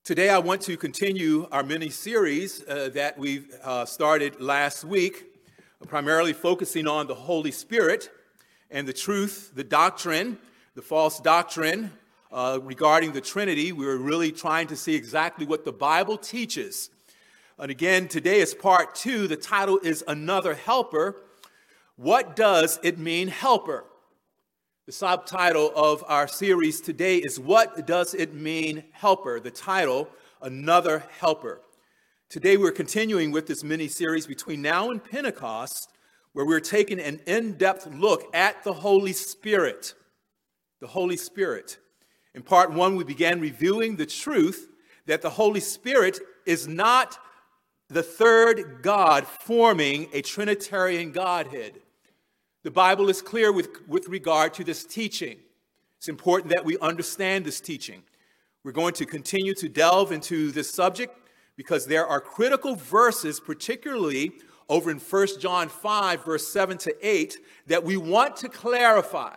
Today I want to continue our mini-series that we started last week, primarily focusing on the Holy Spirit and the truth, the doctrine, the false doctrine regarding the Trinity. We were really trying to see exactly what the Bible teaches. And again, today is part 2. The title is Another Helper. What does it mean, helper? The subtitle of our series today is What Does It Mean, Helper? The title, Another Helper. Today we're continuing with this mini-series between now and Pentecost, where we're taking an in-depth look at the Holy Spirit. The Holy Spirit. In part 1, we began reviewing the truth that the Holy Spirit is not the third God forming a Trinitarian Godhead. The Bible is clear with regard to this teaching. It's important that we understand this teaching. We're going to continue to delve into this subject because there are critical verses, particularly over in 1 John 5, verse 7 to 8, that we want to clarify.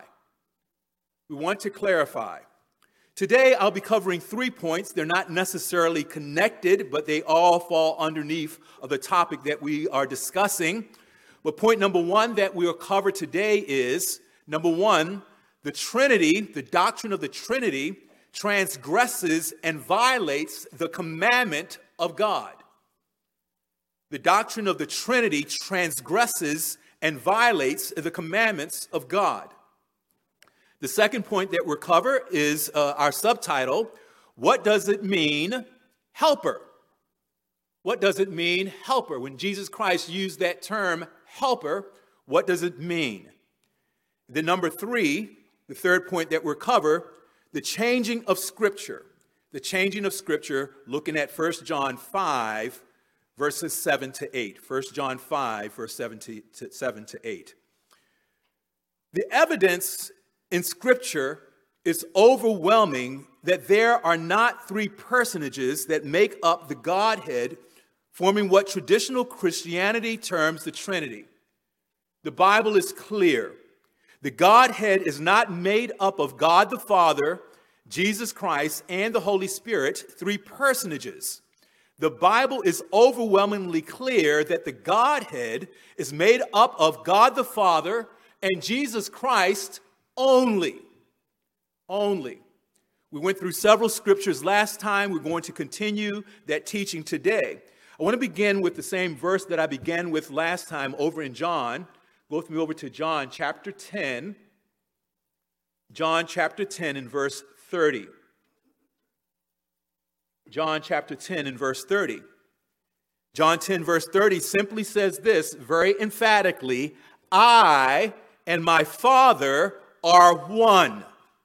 Today, I'll be covering 3 points. They're not necessarily connected, but they all fall underneath of the topic that we are discussing. But point number 1 that we'll cover today is, number 1, the Trinity, the doctrine of the Trinity, transgresses and violates the commandment of God. The doctrine of the Trinity transgresses and violates the commandments of God. The second point that we'll cover is our subtitle, What Does It Mean, Helper? What does it mean, helper? When Jesus Christ used that term, helper, what does it mean? Then number 3, the third point that we'll cover, the changing of Scripture. The changing of Scripture, looking at 1 John 5, verses 7 to 8. 1 John 5, verse 7 to 8. The evidence in Scripture is overwhelming that there are not 3 personages that make up the Godhead, forming what traditional Christianity terms the Trinity. The Bible is clear. The Godhead is not made up of God the Father, Jesus Christ, and the Holy Spirit, 3 personages. The Bible is overwhelmingly clear that the Godhead is made up of God the Father and Jesus Christ only. We went through several scriptures last time. We're going to continue that teaching today. I want to begin with the same verse that I began with last time over in John. Go with me over to John chapter 10. John chapter 10 and verse 30. John chapter 10 and verse 30. John 10 verse 30 simply says this very emphatically, I and my Father are one.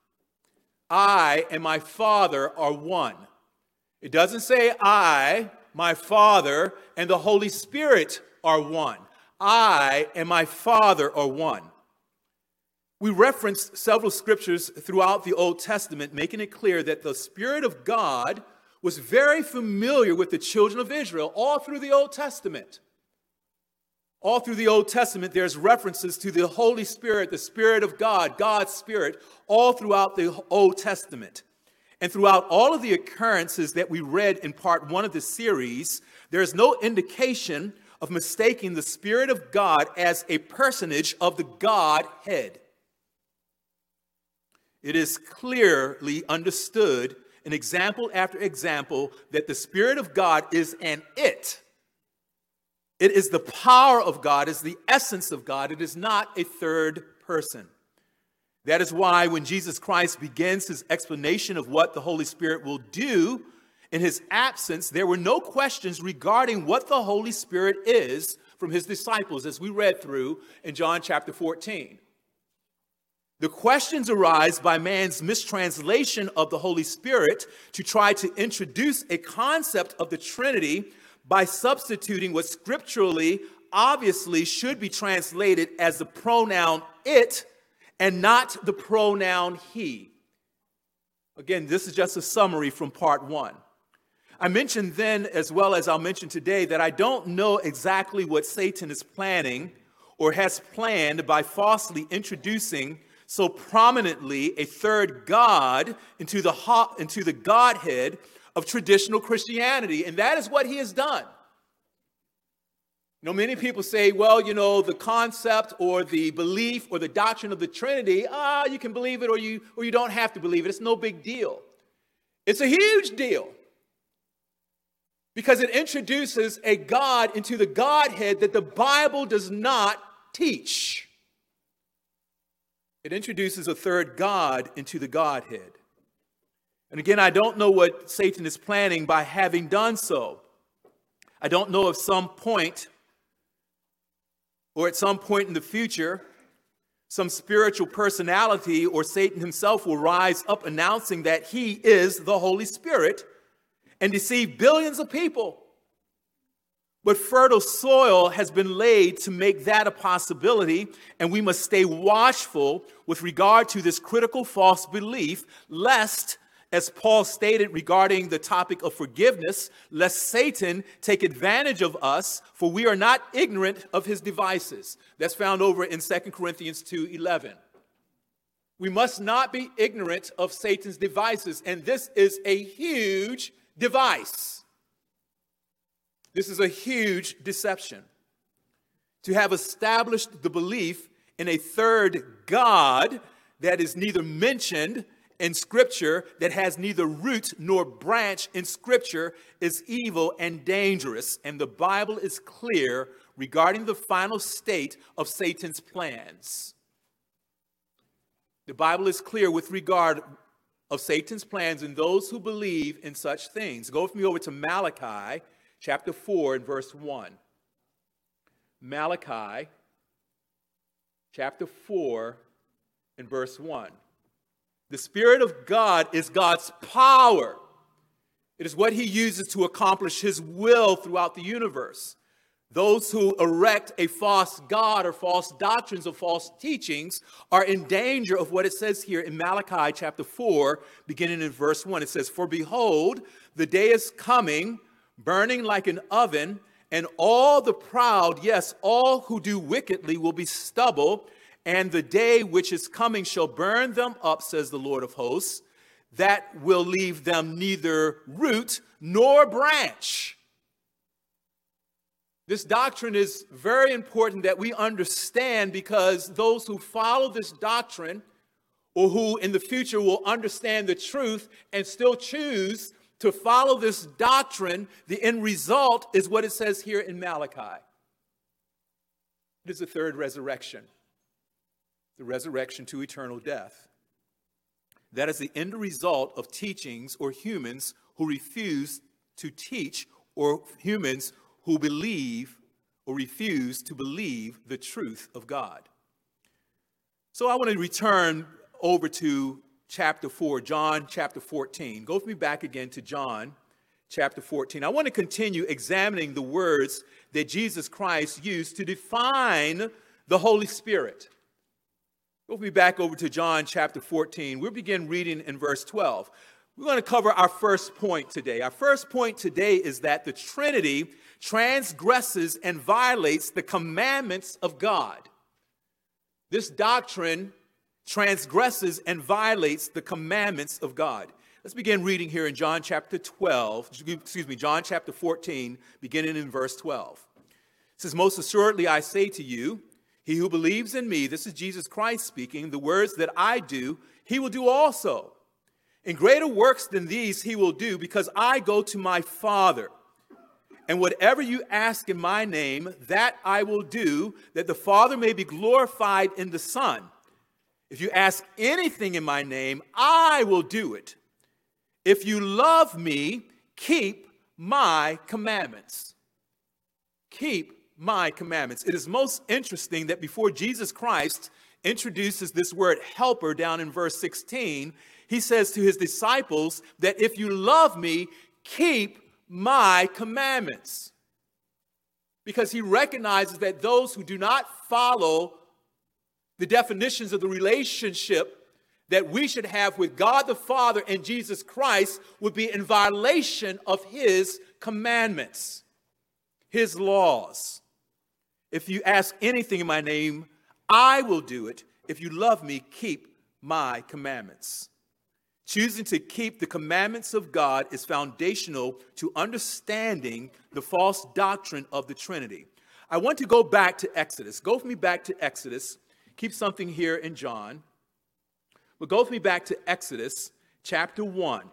I and my Father are one. It doesn't say I, my Father, and the Holy Spirit are one. I and my Father are one. We referenced several scriptures throughout the Old Testament, making it clear that the Spirit of God was very familiar with the children of Israel all through the Old Testament. All through the Old Testament, there's references to the Holy Spirit, the Spirit of God, God's Spirit, all throughout the Old Testament. And throughout all of the occurrences that we read in part 1 of this series, there is no indication of mistaking the Spirit of God as a personage of the Godhead. It is clearly understood in example after example that the Spirit of God is an it. It is the power of God, it is the essence of God. It is not a third person. That is why when Jesus Christ begins his explanation of what the Holy Spirit will do in his absence, there were no questions regarding what the Holy Spirit is from his disciples, as we read through in John chapter 14. The questions arise by man's mistranslation of the Holy Spirit to try to introduce a concept of the Trinity by substituting what scripturally obviously should be translated as the pronoun it and not the pronoun he. Again, this is just a summary from part 1. I mentioned then, as well as I'll mention today, that I don't know exactly what Satan is planning or has planned by falsely introducing so prominently a third God into the Godhead of traditional Christianity, and that is what he has done. Many people say, well, the concept or the belief or the doctrine of the Trinity, you can believe it or you don't have to believe it. It's no big deal. It's a huge deal because it introduces a God into the Godhead that the Bible does not teach. It introduces a third God into the Godhead. And again, I don't know what Satan is planning by having done so. I don't know if some point or at some point in the future, some spiritual personality or Satan himself will rise up announcing that he is the Holy Spirit and deceive billions of people. But fertile soil has been laid to make that a possibility, and we must stay watchful with regard to this critical false belief, lest, as Paul stated regarding the topic of forgiveness, lest Satan take advantage of us, for we are not ignorant of his devices. That's found over in 2 Corinthians 2:11. We must not be ignorant of Satan's devices, and this is a huge device. This is a huge deception. To have established the belief in a third God that is neither mentioned in Scripture, that has neither root nor branch in Scripture, is evil and dangerous. And the Bible is clear regarding the final state of Satan's plans. The Bible is clear with regard of Satan's plans and those who believe in such things. Go with me over to Malachi chapter 4 and verse 1. Malachi chapter 4 and verse 1. The Spirit of God is God's power. It is what he uses to accomplish his will throughout the universe. Those who erect a false God or false doctrines or false teachings are in danger of what it says here in Malachi chapter 4, beginning in verse 1. It says, "For behold, the day is coming, burning like an oven, and all the proud, yes, all who do wickedly will be stubble, and the day which is coming shall burn them up, says the Lord of hosts, that will leave them neither root nor branch." This doctrine is very important that we understand, because those who follow this doctrine, or who in the future will understand the truth and still choose to follow this doctrine, the end result is what it says here in Malachi. It is the third resurrection. The resurrection to eternal death. That is the end result of teachings or humans who refuse to teach, or humans who believe or refuse to believe the truth of God. So I want to return over to chapter 4, John chapter 14. Go with me back again to John chapter 14. I want to continue examining the words that Jesus Christ used to define the Holy Spirit. Go with me back over to John chapter 14. We'll begin reading in verse 12. We're going to cover our first point today. Our first point today is that the Trinity transgresses and violates the commandments of God. This doctrine transgresses and violates the commandments of God. Let's begin reading here in John chapter 14, beginning in verse 12. It says, "Most assuredly I say to you, he who believes in me," this is Jesus Christ speaking, "the words that I do, he will do also. And greater works than these he will do, because I go to my Father. And whatever you ask in my name, that I will do, that the Father may be glorified in the Son. If you ask anything in my name, I will do it. If you love me, keep my commandments." Keep my commandments. It is most interesting that before Jesus Christ introduces this word helper down in verse 16, he says to his disciples that if you love me, keep my commandments. Because he recognizes that those who do not follow the definitions of the relationship that we should have with God the Father and Jesus Christ would be in violation of his commandments, his laws. If you ask anything in my name, I will do it. If you love me, keep my commandments. Choosing to keep the commandments of God is foundational to understanding the false doctrine of the Trinity. I want to go back to Exodus. Go with me back to Exodus. Keep something here in John. But go with me back to Exodus chapter 1.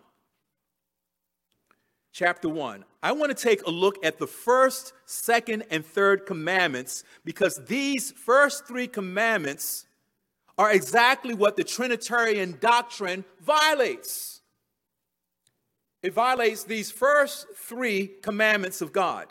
Chapter 1. I want to take a look at the first, second, and third commandments, because these first three commandments are exactly what the Trinitarian doctrine violates. It violates these first three commandments of God.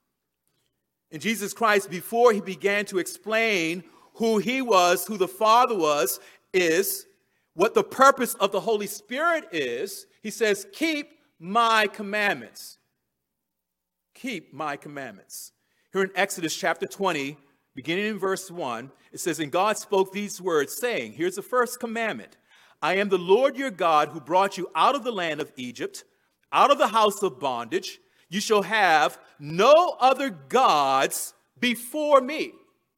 And Jesus Christ, before he began to explain who he was, who the Father was, is what the purpose of the Holy Spirit is, he says, keep my commandments. Keep my commandments. Here in Exodus chapter 20, beginning in verse 1, it says, and God spoke these words, saying, here's the first commandment. I am the Lord your God who brought you out of the land of Egypt, out of the house of bondage. You shall have no other gods before me.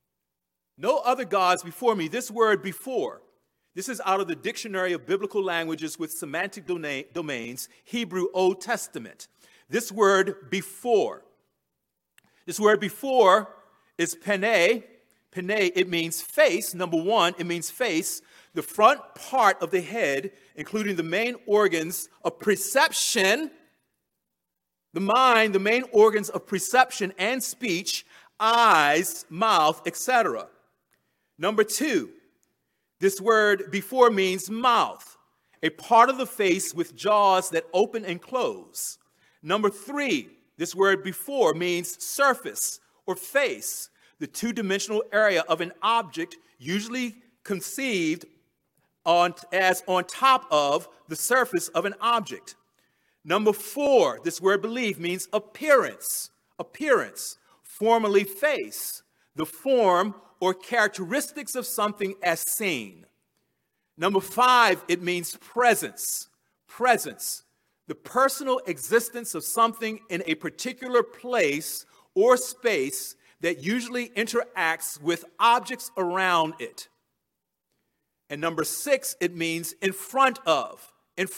No other gods before me. This word before, this is out of the Dictionary of Biblical Languages with Semantic Domains, Hebrew Old Testament. This word before. This word before is pene. Pene, it means face. Number one, it means face. The front part of the head, including the main organs of perception, the mind, the main organs of perception and speech, eyes, mouth, etc. Number two, this word before means mouth, a part of the face with jaws that open and close. Number three, this word before means surface or face, the two-dimensional area of an object usually conceived as on top of the surface of an object. Number four, this word believe means appearance. Appearance, formally face, the form or characteristics of something as seen. Number five, it means presence. Presence, the personal existence of something in a particular place or space that usually interacts with objects around it. And number six, it means in front of,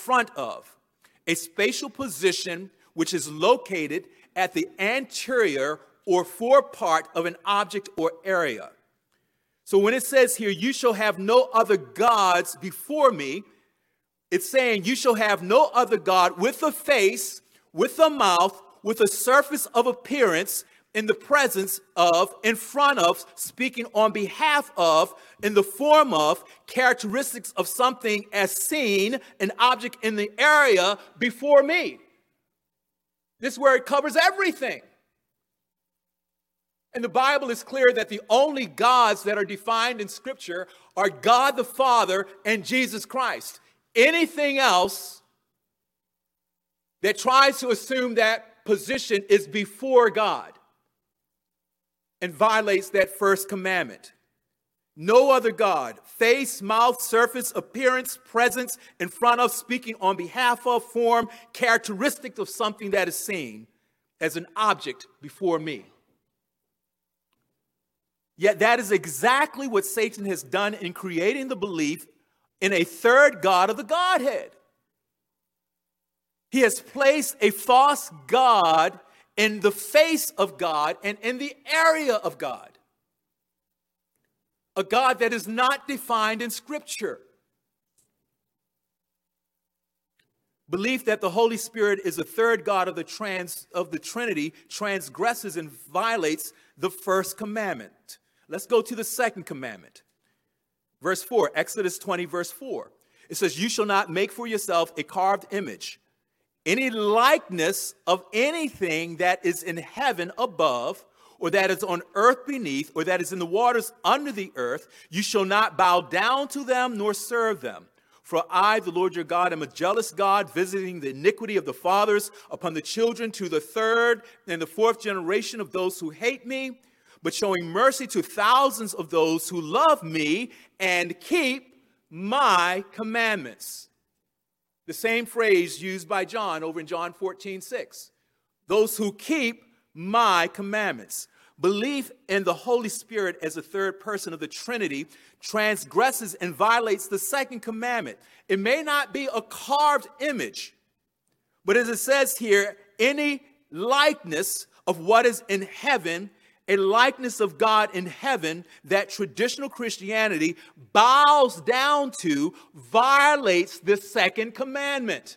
a spatial position which is located at the anterior or forepart of an object or area. So when it says here, you shall have no other gods before me, it's saying you shall have no other God with a face, with a mouth, with a surface of appearance, in the presence of, in front of, speaking on behalf of, in the form of, characteristics of something as seen, an object in the area before me. This word covers everything. And the Bible is clear that the only gods that are defined in Scripture are God the Father and Jesus Christ. Anything else that tries to assume that position is before God and violates that first commandment. No other God, face, mouth, surface, appearance, presence, in front of, speaking on behalf of, form, characteristic of something that is seen as an object before me. Yet that is exactly what Satan has done in creating the belief in a third God of the Godhead. He has placed a false God in the face of God and in the area of God. A God that is not defined in Scripture. Belief that the Holy Spirit is a third God of the Trinity transgresses and violates the first commandment. Let's go to the second commandment. Verse 4, Exodus 20, verse 4. It says, you shall not make for yourself a carved image, any likeness of anything that is in heaven above, or that is on earth beneath, or that is in the waters under the earth. You shall not bow down to them nor serve them. For I, the Lord your God, am a jealous God, visiting the iniquity of the fathers upon the children to the third and the fourth generation of those who hate me, but showing mercy to thousands of those who love me and keep my commandments. The same phrase used by John over in John 14:6. Those who keep my commandments. Belief in the Holy Spirit as a third person of the Trinity transgresses and violates the second commandment. It may not be a carved image, but as it says here, any likeness of what is in heaven, a likeness of God in heaven that traditional Christianity bows down to, violates the second commandment.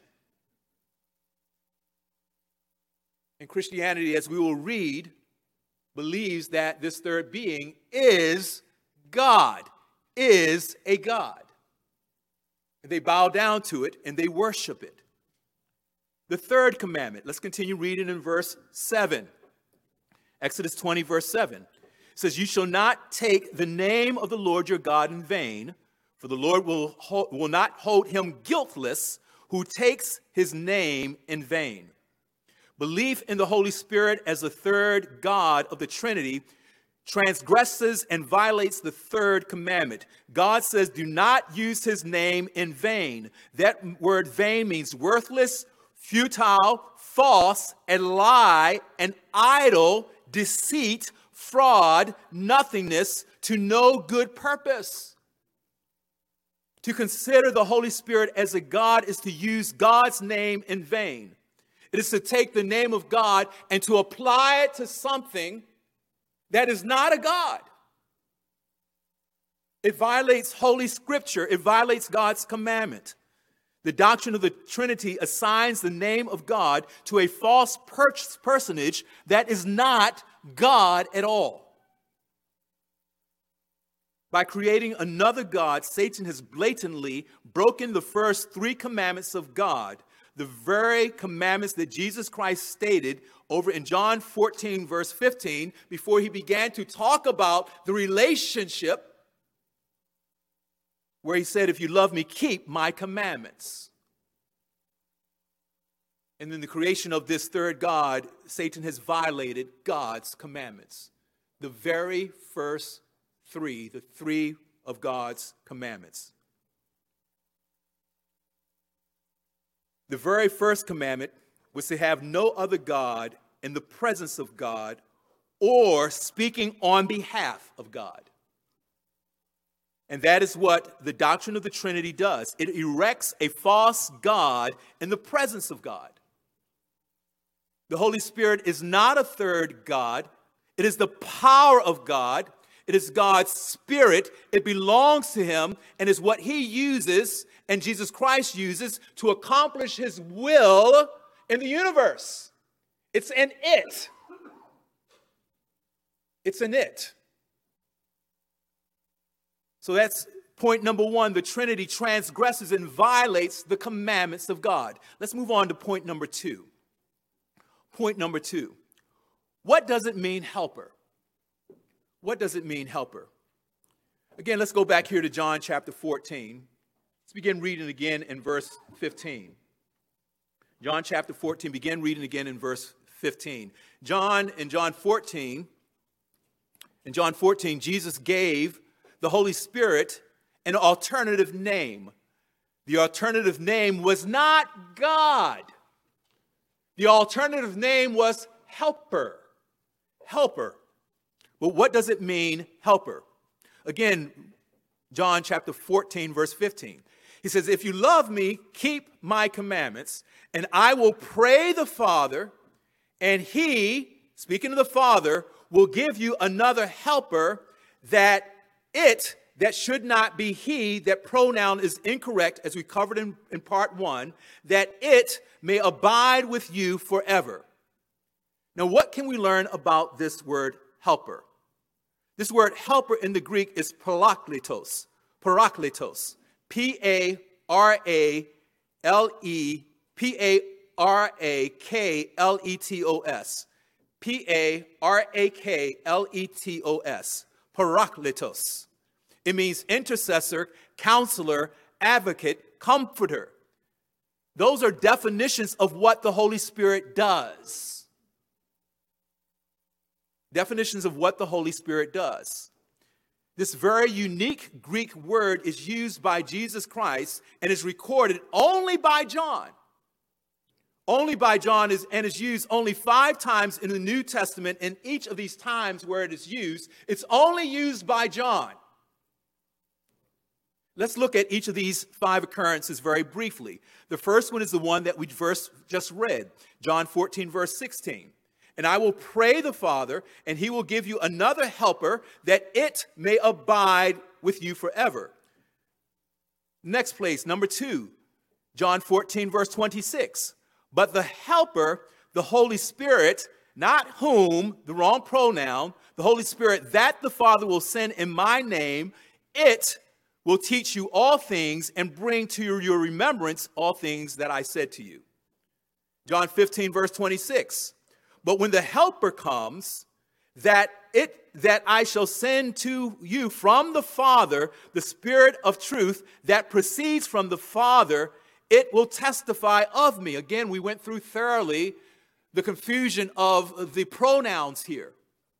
And Christianity, as we will read, believes that this third being is God, is a God. And they bow down to it and they worship it. The third commandment, let's continue reading in verse 7. Exodus 20, verse 7 says, "You shall not take the name of the Lord your God in vain, for the Lord will not hold him guiltless who takes his name in vain." Belief in the Holy Spirit as the third God of the Trinity transgresses and violates the third commandment. God says, do not use his name in vain. That word vain means worthless, futile, false, a lie, an idol, deceit, fraud, nothingness, to no good purpose. To consider the Holy Spirit as a God is to use God's name in vain. It is to take the name of God and to apply it to something that is not a God. It violates Holy Scripture. It violates God's commandment. The doctrine of the Trinity assigns the name of God to a false personage that is not God at all. By creating another God, Satan has blatantly broken the first three commandments of God, the very commandments that Jesus Christ stated over in John 14, verse 15, before he began to talk about the relationship, where he said, if you love me, keep my commandments. And in the creation of this third God, Satan has violated God's commandments. The very first three, the three of God's commandments. The very first commandment was to have no other God in the presence of God or speaking on behalf of God. And that is what the doctrine of the Trinity does. It erects a false God in the presence of God. The Holy Spirit is not a third God. It is the power of God. It is God's Spirit. It belongs to him and is what he uses and Jesus Christ uses to accomplish his will in the universe. It's an it. It's an it. So that's point number one. The Trinity transgresses and violates the commandments of God. Let's move on to point number two. Point number two. What does it mean, helper? What does it mean, helper? Again, let's go back here to John chapter 14. Let's begin reading again in verse 15. John chapter 14, begin reading again in verse 15. In John 14, Jesus gave the Holy Spirit an alternative name. The alternative name was not God. The alternative name was helper. Helper. But what does it mean, helper? Again, John chapter 14, verse 15. He says, if you love me, keep my commandments, and I will pray the Father, and he, speaking of the Father, will give you another helper that should not be he, that pronoun is incorrect, as we covered in part one, that it may abide with you forever. Now, what can we learn about this word helper? This word helper in the Greek is parakletos. Parakletos. Parakletos. Parakletos. Parakletos. It means intercessor, counselor, advocate, comforter. Those are definitions of what the Holy Spirit does. Definitions of what the Holy Spirit does. This very unique Greek word is used by Jesus Christ and is recorded only by John. only by John and is used only 5 times in the New Testament. In each of these times where it is used, it's only used by John. Let's look at each of these 5 occurrences very briefly. The first one is the one that we just read, John 14, verse 16. And I will pray the Father, and he will give you another helper, that it may abide with you forever. Next place, number 2, John 14, verse 26. But the helper, the Holy Spirit, not whom, the wrong pronoun, the Holy Spirit, that the Father will send in my name, it will teach you all things and bring to your remembrance all things that I said to you. John 15, verse 26. But when the helper comes, that I shall send to you from the Father, the Spirit of truth that proceeds from the Father, it will testify of me. Again, we went through thoroughly the confusion of the pronouns here.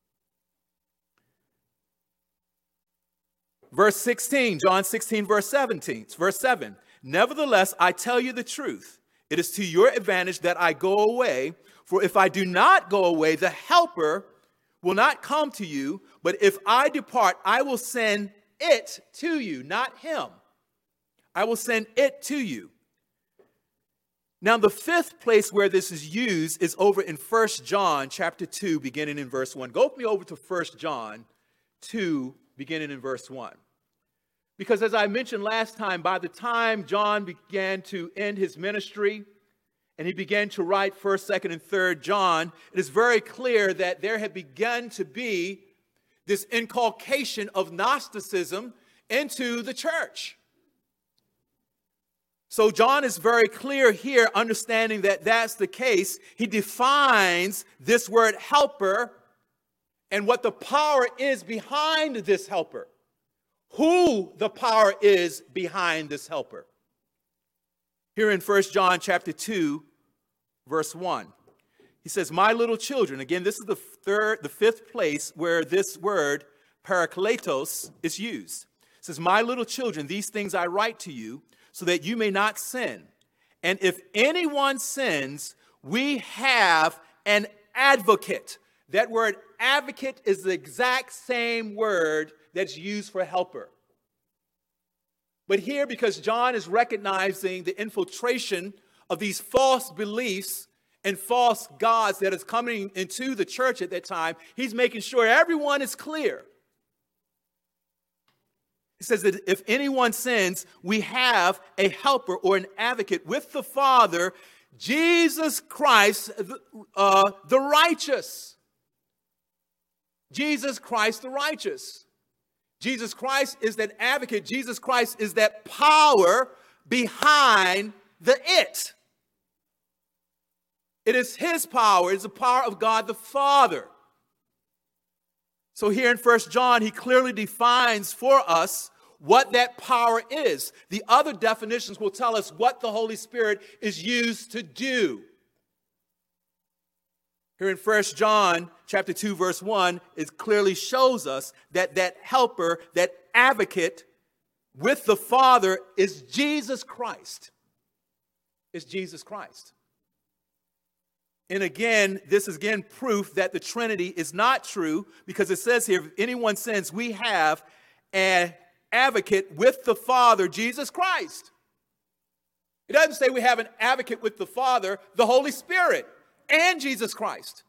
Verse 16, John 16, verse 17, verse 7. Nevertheless, I tell you the truth. It is to your advantage that I go away. For if I do not go away, the helper will not come to you. But if I depart, I will send it to you, not him. I will send it to you. Now, the 5th place where this is used is over in 1 John chapter 2, beginning in verse 1. Go with me over to 1 John 2, beginning in verse 1. Because as I mentioned last time, by the time John began to end his ministry and he began to write 1st, 2nd, and 3rd John, it is very clear that there had begun to be this inculcation of Gnosticism into the church. So John is very clear here, understanding that that's the case. He defines this word helper and what the power is behind this helper. Who the power is behind this helper. Here in 1 John chapter 2, verse 1. He says, my little children, again, this is the 5th place where this word parakletos is used. It says, my little children, these things I write to you, so that you may not sin. And if anyone sins, we have an advocate. That word advocate is the exact same word that's used for helper. But here, because John is recognizing the infiltration of these false beliefs and false gods that is coming into the church at that time, he's making sure everyone is clear. He says that if anyone sins, we have a helper or an advocate with the Father, Jesus Christ, the righteous. Jesus Christ, the righteous. Jesus Christ is that advocate. Jesus Christ is that power behind the it. It is his power. It's the power of God the Father. So here in 1 John, he clearly defines for us what that power is. The other definitions will tell us what the Holy Spirit is used to do. Here in 1 John chapter 2, verse 1, it clearly shows us that that helper, that advocate with the Father is Jesus Christ. It's Jesus Christ. And again, this is again proof that the Trinity is not true, because it says here, if anyone sins, we have an advocate with the Father, Jesus Christ. It doesn't say we have an advocate with the Father, the Holy Spirit, and Jesus Christ.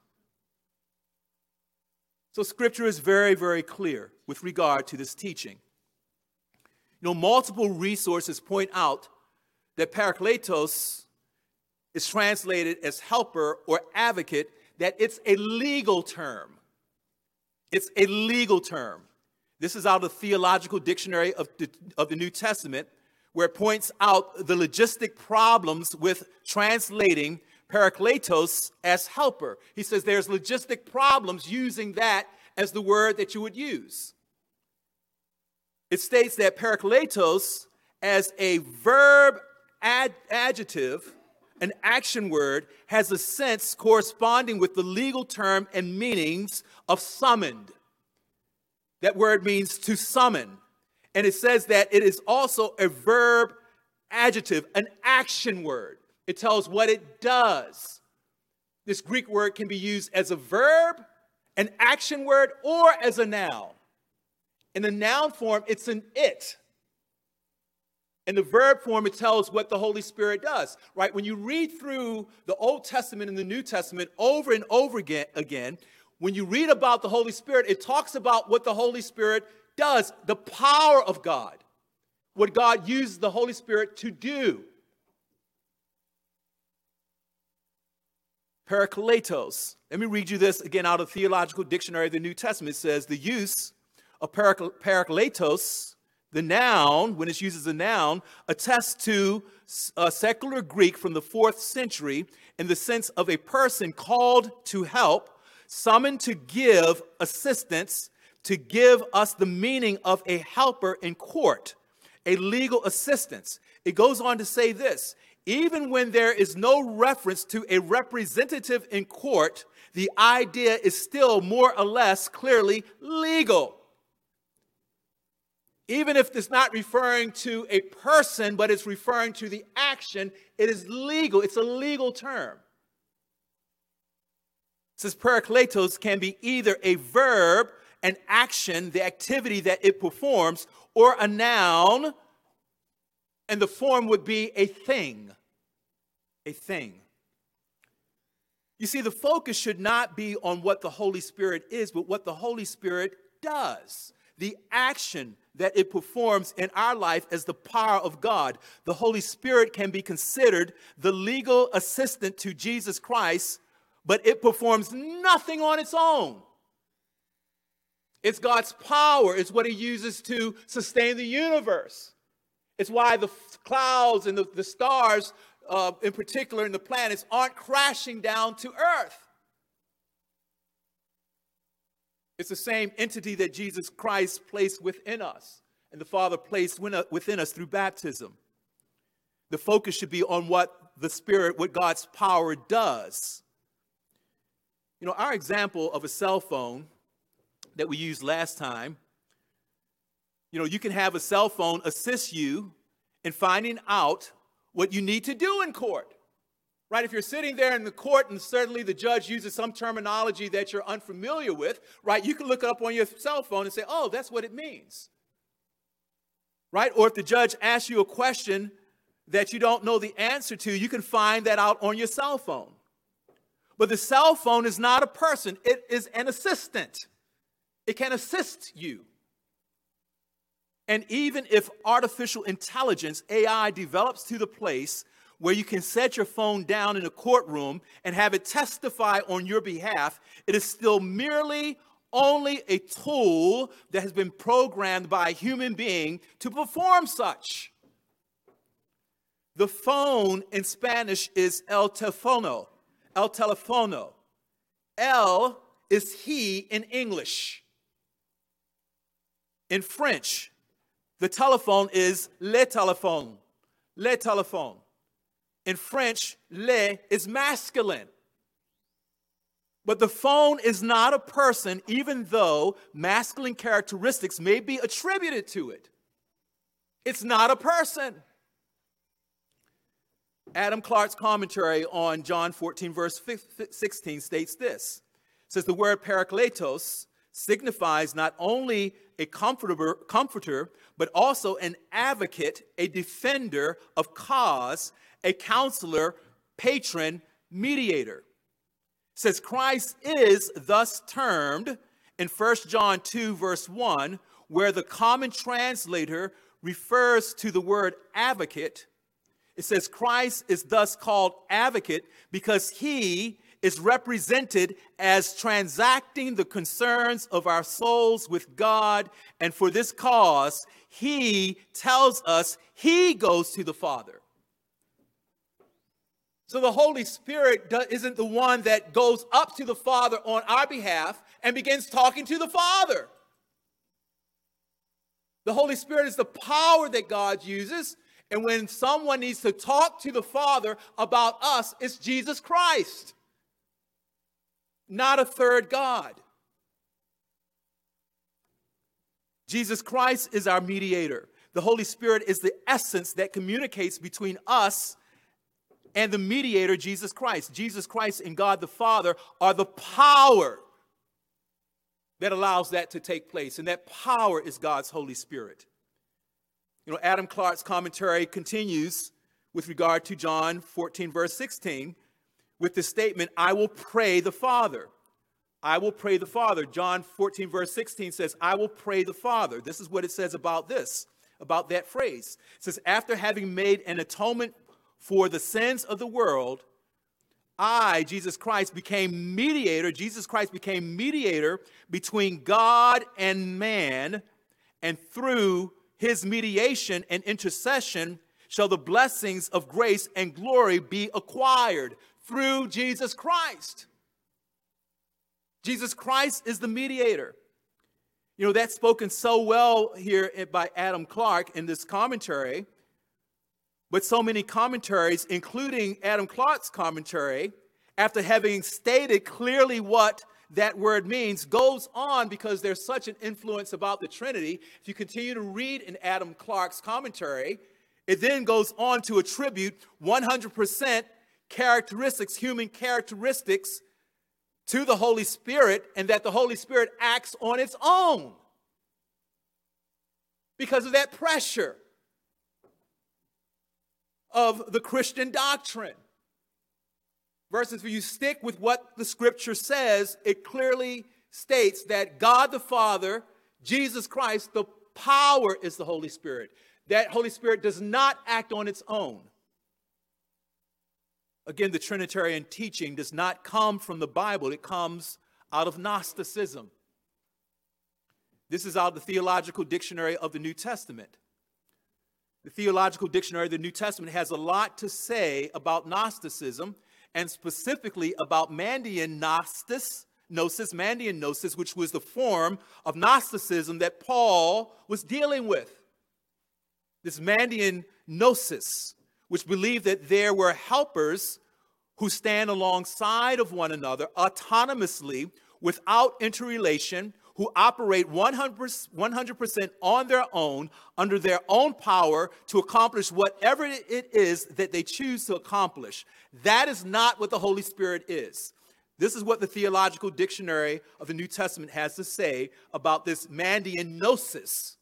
So Scripture is very, very clear with regard to this teaching. You know, multiple resources point out that parakletos is translated as helper or advocate, that it's a legal term. It's a legal term. This is out of the Theological Dictionary of the New Testament, where it points out the logistic problems with translating parakletos as helper. He says there's logistic problems using that as the word that you would use. It states that parakletos as a verb adjective, an action word, has a sense corresponding with the legal term and meanings of summoned. That word means to summon. And it says that it is also a verb adjective, an action word. It tells what it does. This Greek word can be used as a verb, an action word, or as a noun. In the noun form, it's an it. In the verb form, it tells what the Holy Spirit does, right? When you read through the Old Testament and the New Testament over and over again, when you read about the Holy Spirit, it talks about what the Holy Spirit does, the power of God, what God uses the Holy Spirit to do. Parakletos. Let me read you this again out of the Theological Dictionary of the New Testament. It says the use of parakletos, the noun, when it's used as a noun, attests to secular Greek from the 4th century in the sense of a person called to help, summoned to give assistance, to give us the meaning of a helper in court, a legal assistance. It goes on to say this: even when there is no reference to a representative in court, the idea is still more or less clearly legal. Even if it's not referring to a person, but it's referring to the action, it is legal. It's a legal term. It says parakletos can be either a verb, an action, the activity that it performs, or a noun, and the form would be a thing. A thing. You see, the focus should not be on what the Holy Spirit is, but what the Holy Spirit does. The action that it performs in our life as the power of God. The Holy Spirit can be considered the legal assistant to Jesus Christ, but it performs nothing on its own. It's God's power. It's what he uses to sustain the universe. It's why the clouds and the stars, in particular, and the planets aren't crashing down to earth. It's the same entity that Jesus Christ placed within us and the Father placed within us through baptism. The focus should be on what the Spirit, what God's power does. You know, our example of a cell phone that we used last time, you know, you can have a cell phone assist you in finding out what you need to do in court. Right? If you're sitting there in the court and certainly the judge uses some terminology that you're unfamiliar with, right, you can look it up on your cell phone and say, oh, that's what it means. Right? Or if the judge asks you a question that you don't know the answer to, you can find that out on your cell phone. But the cell phone is not a person. It is an assistant. It can assist you. And even if artificial intelligence, AI, develops to the place where you can set your phone down in a courtroom and have it testify on your behalf, it is still merely only a tool that has been programmed by a human being to perform such. The phone in Spanish is el teléfono. El teléfono. El is he in English. In French, the telephone is le téléphone. Le téléphone. In French, le is masculine. But the phone is not a person, even though masculine characteristics may be attributed to it. It's not a person. Adam Clark's commentary on John 14, verse 16 states this. It says the word parakletos signifies not only a comforter, but also an advocate, a defender of cause, a counselor, patron, mediator. It says Christ is thus termed in 1 John 2, verse 1, where the common translator refers to the word advocate. It says Christ is thus called advocate because he is represented as transacting the concerns of our souls with God, and for this cause, he tells us he goes to the Father. So the Holy Spirit isn't the one that goes up to the Father on our behalf and begins talking to the Father. The Holy Spirit is the power that God uses, and when someone needs to talk to the Father about us, it's Jesus Christ, not a third God. Jesus Christ is our mediator. The Holy Spirit is the essence that communicates between us and the mediator, Jesus Christ. Jesus Christ and God the Father are the power that allows that to take place, and that power is God's Holy Spirit. Adam Clarke's commentary continues with regard to John 14, verse 16, with the statement, I will pray the Father. I will pray the Father. John 14, verse 16 says, I will pray the Father. This is what it says about this, about that phrase. It says, after having made an atonement for the sins of the world, Jesus Christ became mediator between God and man, and through his mediation and intercession shall the blessings of grace and glory be acquired through Jesus Christ. Jesus Christ is the mediator. That's spoken so well here by Adam Clarke in this commentary. But so many commentaries, including Adam Clarke's commentary, after having stated clearly what that word means, goes on, because there's such an influence about the Trinity. If you continue to read in Adam Clarke's commentary, it then goes on to attribute 100% characteristics, human characteristics, to the Holy Spirit, and that the Holy Spirit acts on its own because of that pressure of the Christian doctrine. Versus if you stick with what the scripture says, it clearly states that God the Father, Jesus Christ, the power is the Holy Spirit. That Holy Spirit does not act on its own. Again, the Trinitarian teaching does not come from the Bible. It comes out of Gnosticism. This is out of the Theological Dictionary of the New Testament. The Theological Dictionary of the New Testament has a lot to say about Gnosticism, and specifically about Mandean gnosis, which was the form of Gnosticism that Paul was dealing with. This Mandean gnosis, which believed that there were helpers who stand alongside of one another autonomously without interrelation, who operate 100% on their own, under their own power, to accomplish whatever it is that they choose to accomplish. That is not what the Holy Spirit is. This is what the Theological Dictionary of the New Testament has to say about this Mandean gnosis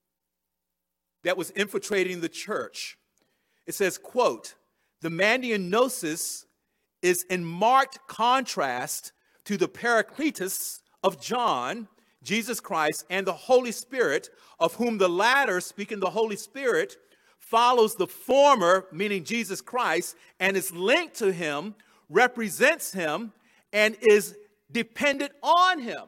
that was infiltrating the church. It says, quote, the Mandean gnosis is in marked contrast to the Paracletus of John, Jesus Christ, and the Holy Spirit, of whom the latter, speaking the Holy Spirit, follows the former, meaning Jesus Christ, and is linked to him, represents him, and is dependent on him.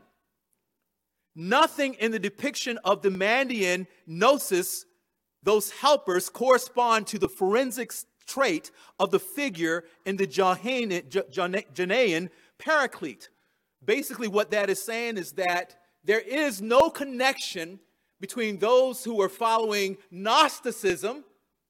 Nothing in the depiction of the Mandean gnosis, those helpers, correspond to the forensic trait of the figure in the Johannæan Paraclete. Basically, what that is saying is that there is no connection between those who are following Gnosticism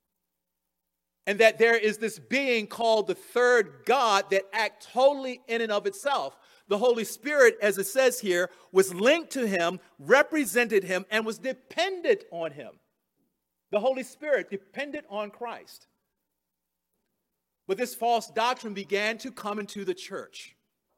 and that there is this being called the third God that acts totally in and of itself. The Holy Spirit, as it says here, was linked to him, represented him, and was dependent on him. The Holy Spirit depended on Christ. But this false doctrine began to come into the church.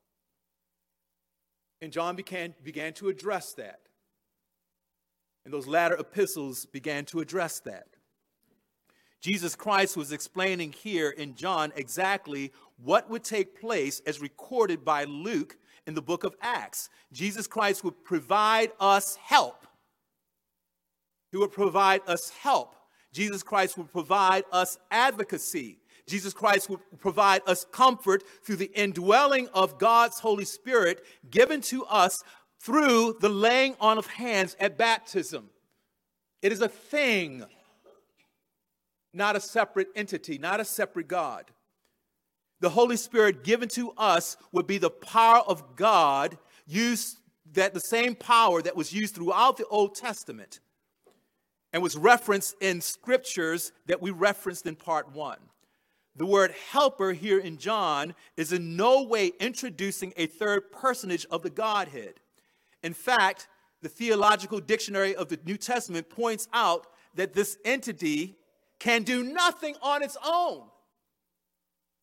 And John began to address that. And those latter epistles began to address that. Jesus Christ was explaining here in John exactly what would take place as recorded by Luke in the book of Acts. Jesus Christ would provide us help. He would provide us help. Jesus Christ would provide us advocacy. Jesus Christ would provide us comfort through the indwelling of God's Holy Spirit given to us through the laying on of hands at baptism. It is a thing, not a separate entity, not a separate God. The Holy Spirit given to us would be the power of God, the same power that was used throughout the Old Testament and was referenced in scriptures that we referenced in part 1. The word helper here in John is in no way introducing a third personage of the Godhead. In fact, the Theological Dictionary of the New Testament points out that this entity can do nothing on its own.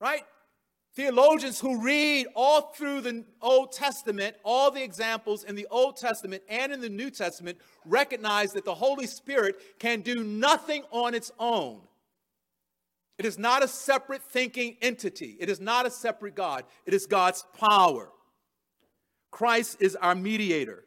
right? Theologians who read all through the Old Testament, all the examples in the Old Testament and in the New Testament, recognize that the Holy Spirit can do nothing on its own. It is not a separate thinking entity. It is not a separate God. It is God's power. Christ is our mediator.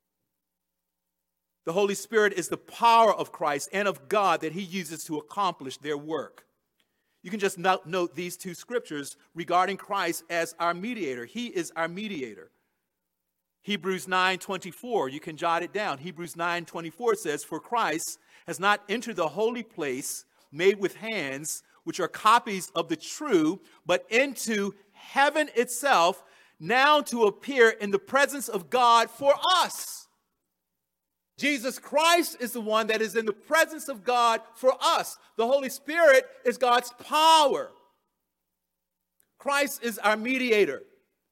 The Holy Spirit is the power of Christ and of God that he uses to accomplish their work. You can just note these two scriptures regarding Christ as our mediator. He is our mediator. Hebrews 9:24, you can jot it down. Hebrews 9:24 says, "For Christ has not entered the holy place made with hands, which are copies of the true, but into heaven itself, now to appear in the presence of God for us." Jesus Christ is the one that is in the presence of God for us. The Holy Spirit is God's power. Christ is our mediator.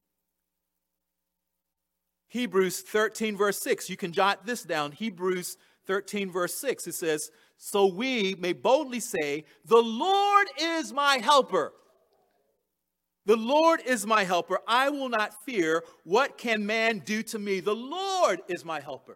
Hebrews 13 verse 6. You can jot this down. Hebrews 13 verse 6. It says, "So we may boldly say, the Lord is my helper. The Lord is my helper. I will not fear. What can man do to me? The Lord is my helper."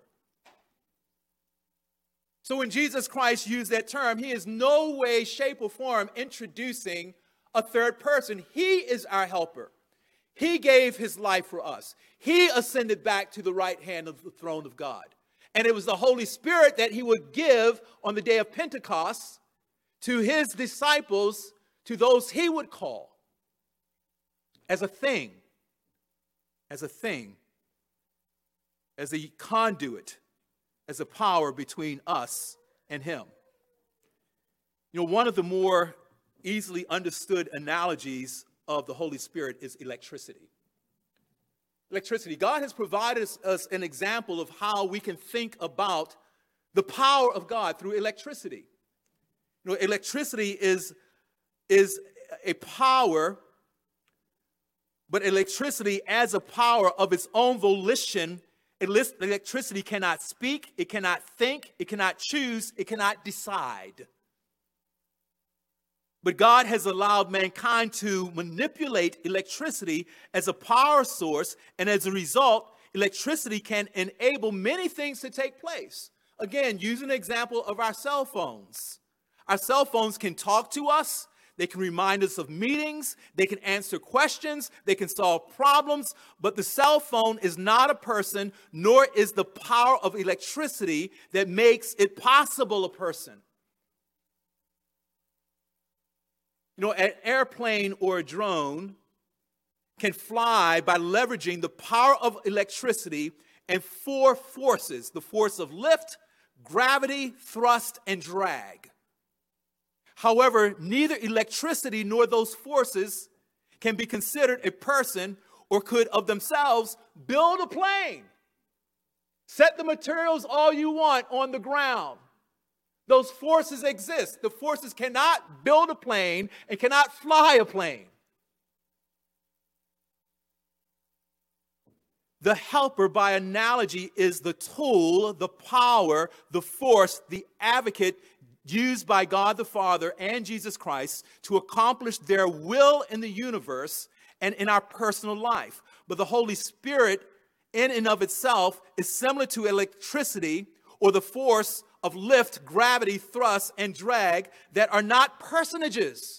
So when Jesus Christ used that term, he is no way, shape, or form introducing a third person. He is our helper. He gave his life for us. He ascended back to the right hand of the throne of God. And it was the Holy Spirit that he would give on the day of Pentecost to his disciples, to those he would call, as a thing, as a conduit, as a power between us and him. You know, one of the more easily understood analogies of the Holy Spirit is electricity. Electricity. God has provided us an example of how we can think about the power of God through electricity. You know, electricity is a power, but electricity as a power of its own volition. Electricity cannot speak, it cannot think, it cannot choose, it cannot decide. But God has allowed mankind to manipulate electricity as a power source, and as a result, electricity can enable many things to take place. Again, use an example of our cell phones. Our cell phones can talk to us. They can remind us of meetings, they can answer questions, they can solve problems, but the cell phone is not a person, nor is the power of electricity that makes it possible a person. You know, an airplane or a drone can fly by leveraging the power of electricity and four forces: the force of lift, gravity, thrust, and drag. However, neither electricity nor those forces can be considered a person or could of themselves build a plane. Set the materials all you want on the ground. Those forces exist. The forces cannot build a plane and cannot fly a plane. The helper, by analogy, is the tool, the power, the force, the advocate used by God the Father and Jesus Christ to accomplish their will in the universe and in our personal life. But the Holy Spirit, in and of itself, is similar to electricity or the force of lift, gravity, thrust, and drag that are not personages.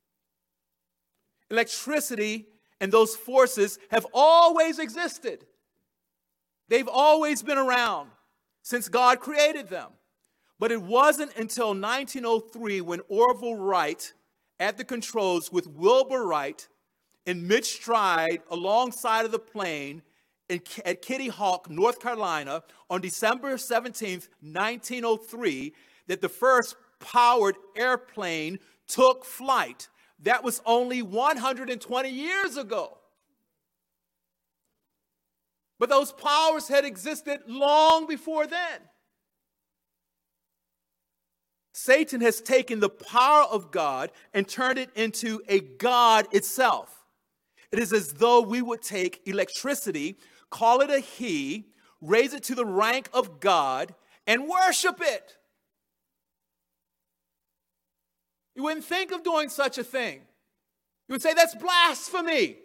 Electricity and those forces have always existed. They've always been around since God created them. But it wasn't until 1903 when Orville Wright, at the controls with Wilbur Wright, in mid-stride alongside of the plane at Kitty Hawk, North Carolina, on December 17th, 1903, that the first powered airplane took flight. That was only 120 years ago. But those powers had existed long before then. Satan has taken the power of God and turned it into a god itself. It is as though we would take electricity, call it a he, raise it to the rank of God, and worship it. You wouldn't think of doing such a thing. You would say that's blasphemy.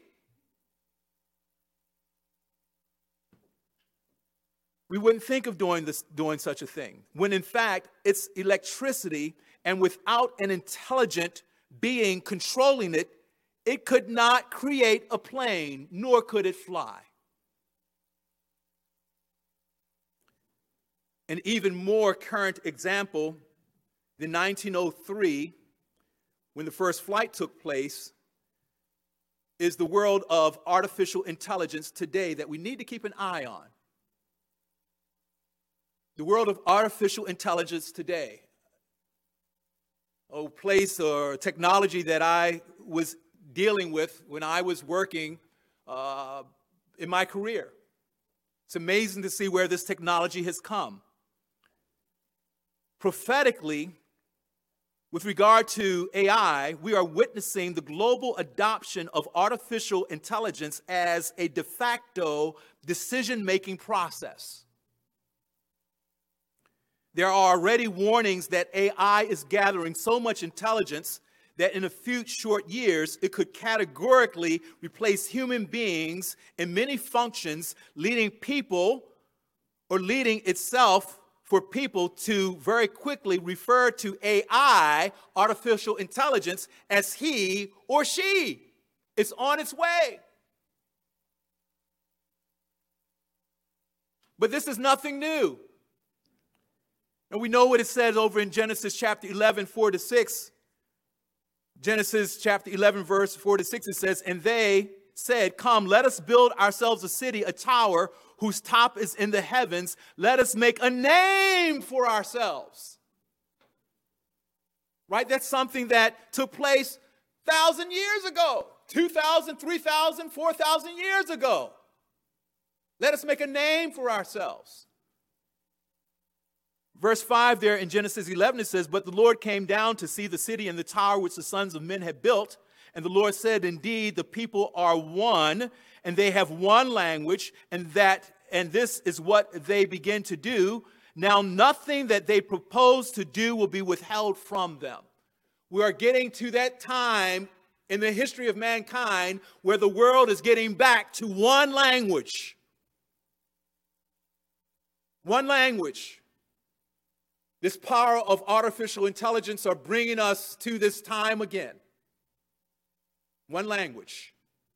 We wouldn't think of doing such a thing, when in fact it's electricity, and without an intelligent being controlling it, it could not create a plane, nor could it fly. An even more current example, in 1903, when the first flight took place, is the world of artificial intelligence today that we need to keep an eye on. The world of artificial intelligence today. A place or technology that I was dealing with when I was working in my career. It's amazing to see where this technology has come. Prophetically, with regard to AI, we are witnessing the global adoption of artificial intelligence as a de facto decision-making process. There are already warnings that AI is gathering so much intelligence that in a few short years, it could categorically replace human beings in many functions, leading itself for people to very quickly refer to AI, artificial intelligence, as he or she. It's on its way. But this is nothing new. And we know what it says over in Genesis chapter 11, 4-6. Genesis chapter 11, verse 4-6, it says, "And they said, 'Come, let us build ourselves a city, a tower, whose top is in the heavens. Let us make a name for ourselves.'" Right? That's something that took place 1,000 years ago, 2,000, 3,000, 4,000 years ago. Let us make a name for ourselves. Verse 5 there in Genesis 11, it says, "But the Lord came down to see the city and the tower which the sons of men had built. And the Lord said, Indeed, the people are one, and they have one language, and this is what they begin to do. Now nothing that they propose to do will be withheld from them." We are getting to that time in the history of mankind where the world is getting back to one language. One language. This power of artificial intelligence are bringing us to this time again. One language.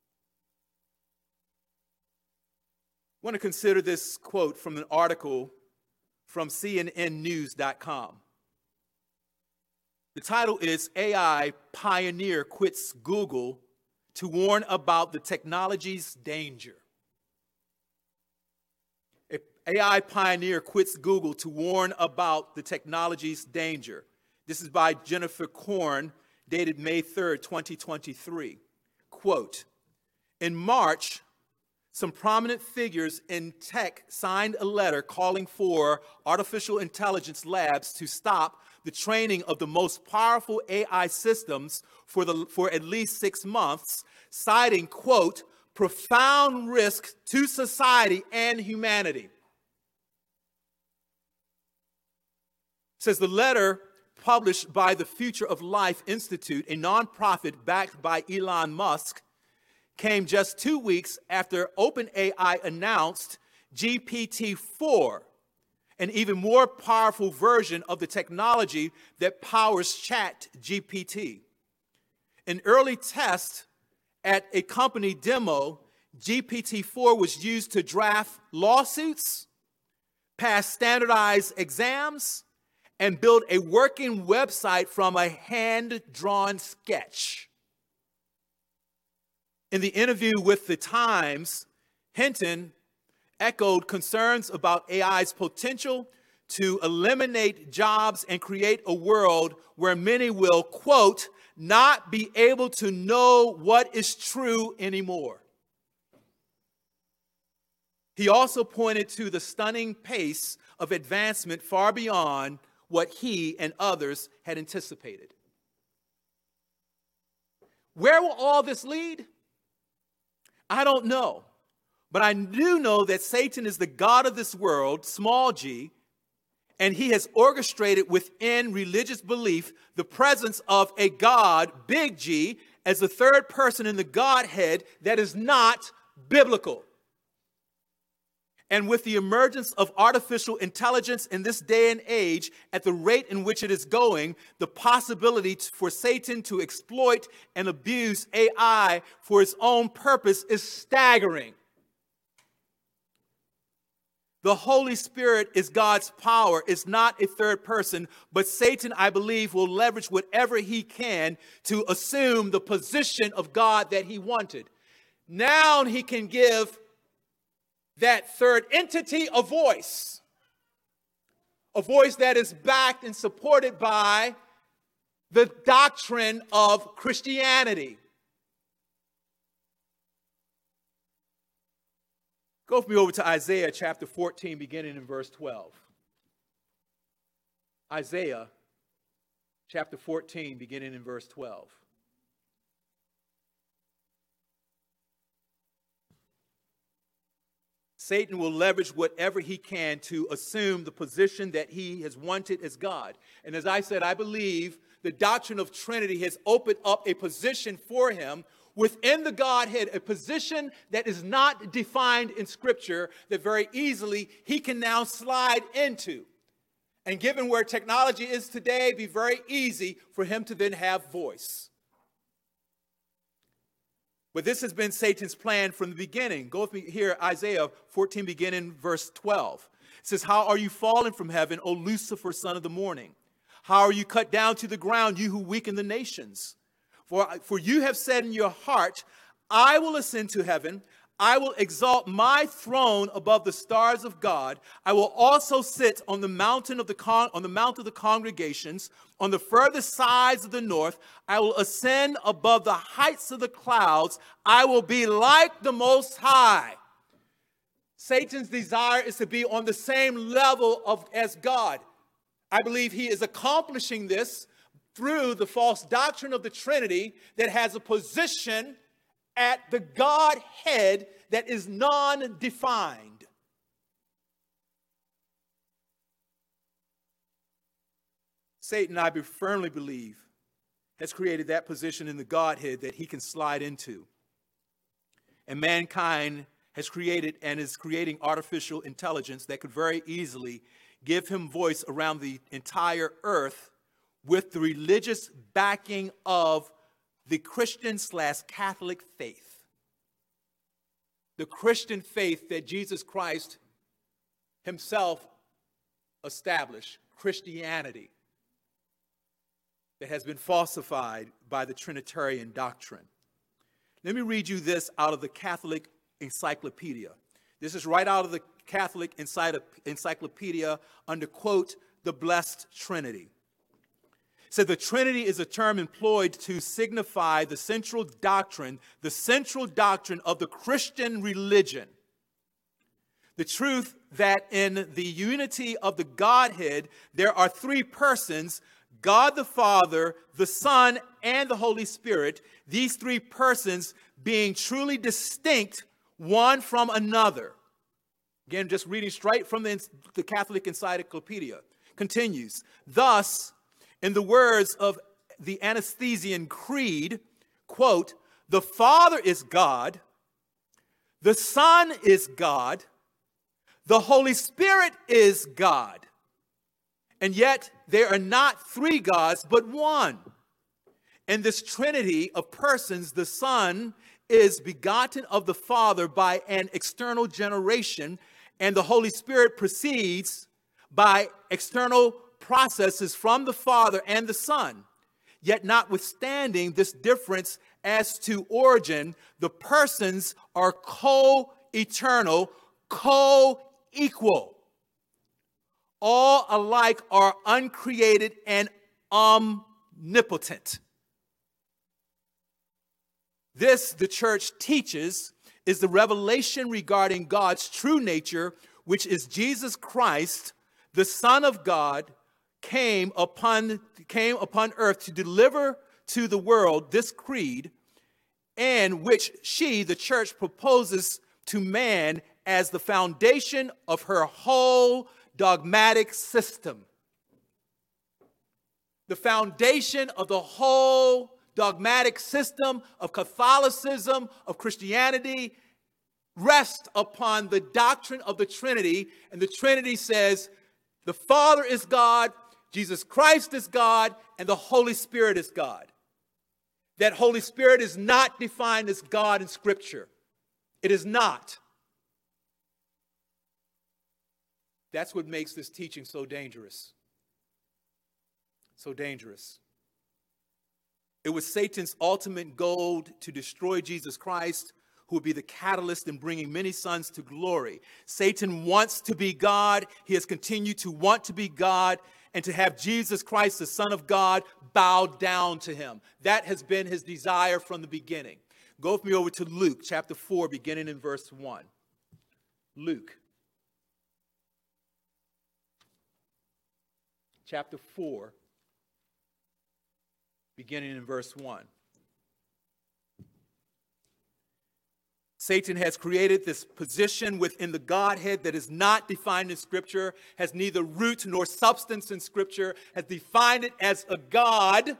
I want to consider this quote from an article from CNNnews.com. The title is "AI Pioneer Quits Google to Warn About the Technology's Danger." AI pioneer quits Google to warn about the technology's danger. This is by Jennifer Korn, dated May 3rd, 2023. Quote, "In March, some prominent figures in tech signed a letter calling for artificial intelligence labs to stop the training of the most powerful AI systems for at least 6 months, citing, quote, profound risk to society and humanity. Says the letter published by the Future of Life Institute, a nonprofit backed by Elon Musk, came just 2 weeks after OpenAI announced GPT-4, an even more powerful version of the technology that powers ChatGPT. In early tests at a company demo, GPT-4 was used to draft lawsuits, pass standardized exams, and build a working website from a hand-drawn sketch. In the interview with The Times, Hinton echoed concerns about AI's potential to eliminate jobs and create a world where many will, quote, not be able to know what is true anymore. He also pointed to the stunning pace of advancement far beyond what he and others had anticipated. Where will all this lead? I don't know. But I do know that Satan is the god of this world, small g, and he has orchestrated within religious belief the presence of a God, big G, as the third person in the Godhead that is not biblical. And with the emergence of artificial intelligence in this day and age, at the rate in which it is going, the possibility for Satan to exploit and abuse AI for his own purpose is staggering. The Holy Spirit is God's power. It's not a third person, but Satan, I believe, will leverage whatever he can to assume the position of God that he wanted. Now he can give that third entity a voice that is backed and supported by the doctrine of Christianity. Go with me over to Isaiah chapter 14, beginning in verse 12. Isaiah chapter 14, beginning in verse 12. Satan will leverage whatever he can to assume the position that he has wanted as God. And as I said, I believe the doctrine of Trinity has opened up a position for him within the Godhead, a position that is not defined in Scripture, that very easily he can now slide into. And given where technology is today, it'd be very easy for him to then have voice. But this has been Satan's plan from the beginning. Go with me here, Isaiah 14, beginning verse 12. It says, "How are you fallen from heaven, O Lucifer, son of the morning? How are you cut down to the ground, you who weaken the nations? For you have said in your heart, I will ascend to heaven. I will exalt my throne above the stars of God. I will also sit on the mountain of the congregations, on the furthest sides of the north. I will ascend above the heights of the clouds. I will be like the Most High." Satan's desire is to be on the same level as God. I believe he is accomplishing this through the false doctrine of the Trinity that has a position at the Godhead that is non-defined. Satan, I firmly believe, has created that position in the Godhead that he can slide into. And mankind has created and is creating artificial intelligence that could very easily give him voice around the entire earth with the religious backing of the Christian/Catholic faith. The Christian faith that Jesus Christ himself established, Christianity, that has been falsified by the Trinitarian doctrine. Let me read you this out of the Catholic Encyclopedia. This is right out of the Catholic Encyclopedia under, quote, "the blessed Trinity." So the Trinity is a term employed to signify the central doctrine of the Christian religion. The truth that in the unity of the Godhead, there are three persons, God the Father, the Son, and the Holy Spirit, these three persons being truly distinct one from another. Again, just reading straight from the Catholic Encyclopedia. Continues, thus, in the words of the Athanasian Creed, quote, "The Father is God, the Son is God, the Holy Spirit is God, and yet there are not three gods but one. In this Trinity of persons, the Son is begotten of the Father by an external generation, and the Holy Spirit proceeds by external processes from the Father and the Son. Yet notwithstanding this difference as to origin, the persons are co-eternal, co-equal. All alike are uncreated and omnipotent." This, the church teaches, is the revelation regarding God's true nature, which is Jesus Christ, the Son of God, came upon earth to deliver to the world this creed, and which she, the church, proposes to man as the foundation of her whole dogmatic system. The foundation of the whole dogmatic system of Catholicism, of Christianity, rests upon the doctrine of the Trinity. And the Trinity says the Father is God, Jesus Christ is God, and the Holy Spirit is God. That Holy Spirit is not defined as God in Scripture. It is not. That's what makes this teaching so dangerous. So dangerous. It was Satan's ultimate goal to destroy Jesus Christ, who would be the catalyst in bringing many sons to glory. Satan wants to be God. He has continued to want to be God and to have Jesus Christ, the Son of God, bow down to him. That has been his desire from the beginning. Go with me over to Luke chapter 4, beginning in verse 1. Luke chapter 4, beginning in verse 1. Satan has created this position within the Godhead that is not defined in Scripture, has neither root nor substance in Scripture, has defined it as a God.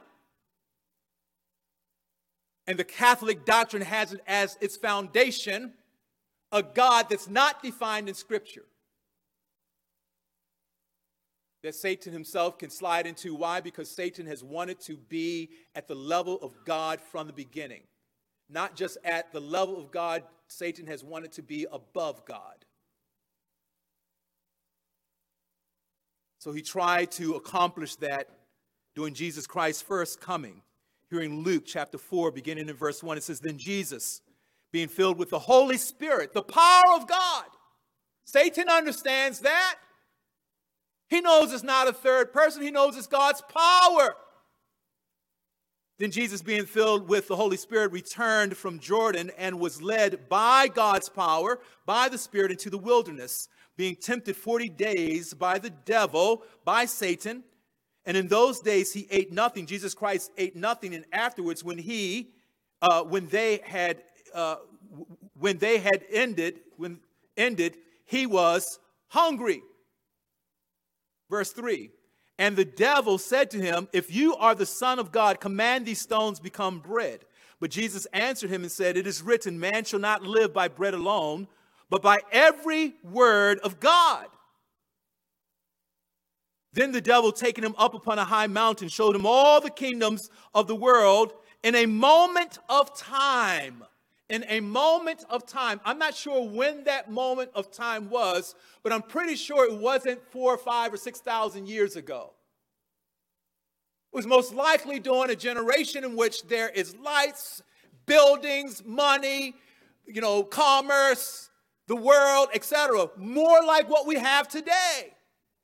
And the Catholic doctrine has it as its foundation, a God that's not defined in Scripture. That Satan himself can slide into. Why? Because Satan has wanted to be at the level of God from the beginning. Not just at the level of God, Satan has wanted to be above God. So he tried to accomplish that during Jesus Christ's first coming. Here in Luke chapter 4, beginning in verse 1, it says, "Then Jesus, being filled with the Holy Spirit, the power of God." Satan understands that. He knows it's not a third person. He knows it's God's power. Then Jesus, being filled with the Holy Spirit, returned from Jordan and was led by God's power, by the Spirit, into the wilderness, being tempted 40 days by the devil, by Satan. And in those days he ate nothing. Jesus Christ ate nothing. And afterwards, when they had ended, he was hungry. Verse 3. And the devil said to him, "If you are the Son of God, command these stones become bread." But Jesus answered him and said, "It is written, man shall not live by bread alone, but by every word of God." Then the devil, taking him up upon a high mountain, showed him all the kingdoms of the world in a moment of time. In a moment of time. I'm not sure when that moment of time was, but I'm pretty sure it wasn't 4,000 or 5,000 or 6,000 years ago. It was most likely during a generation in which there is lights, buildings, money, commerce, the world, etc. More like what we have today.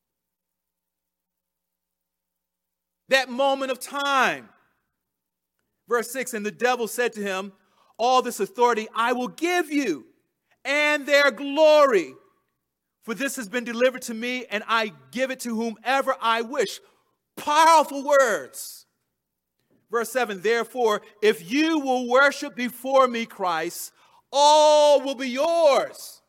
That moment of time. Verse 6, and the devil said to him, "All this authority I will give you, and their glory. For this has been delivered to me, and I give it to whomever I wish." Powerful words. Verse 7, "Therefore, if you will worship before me, Christ, all will be yours."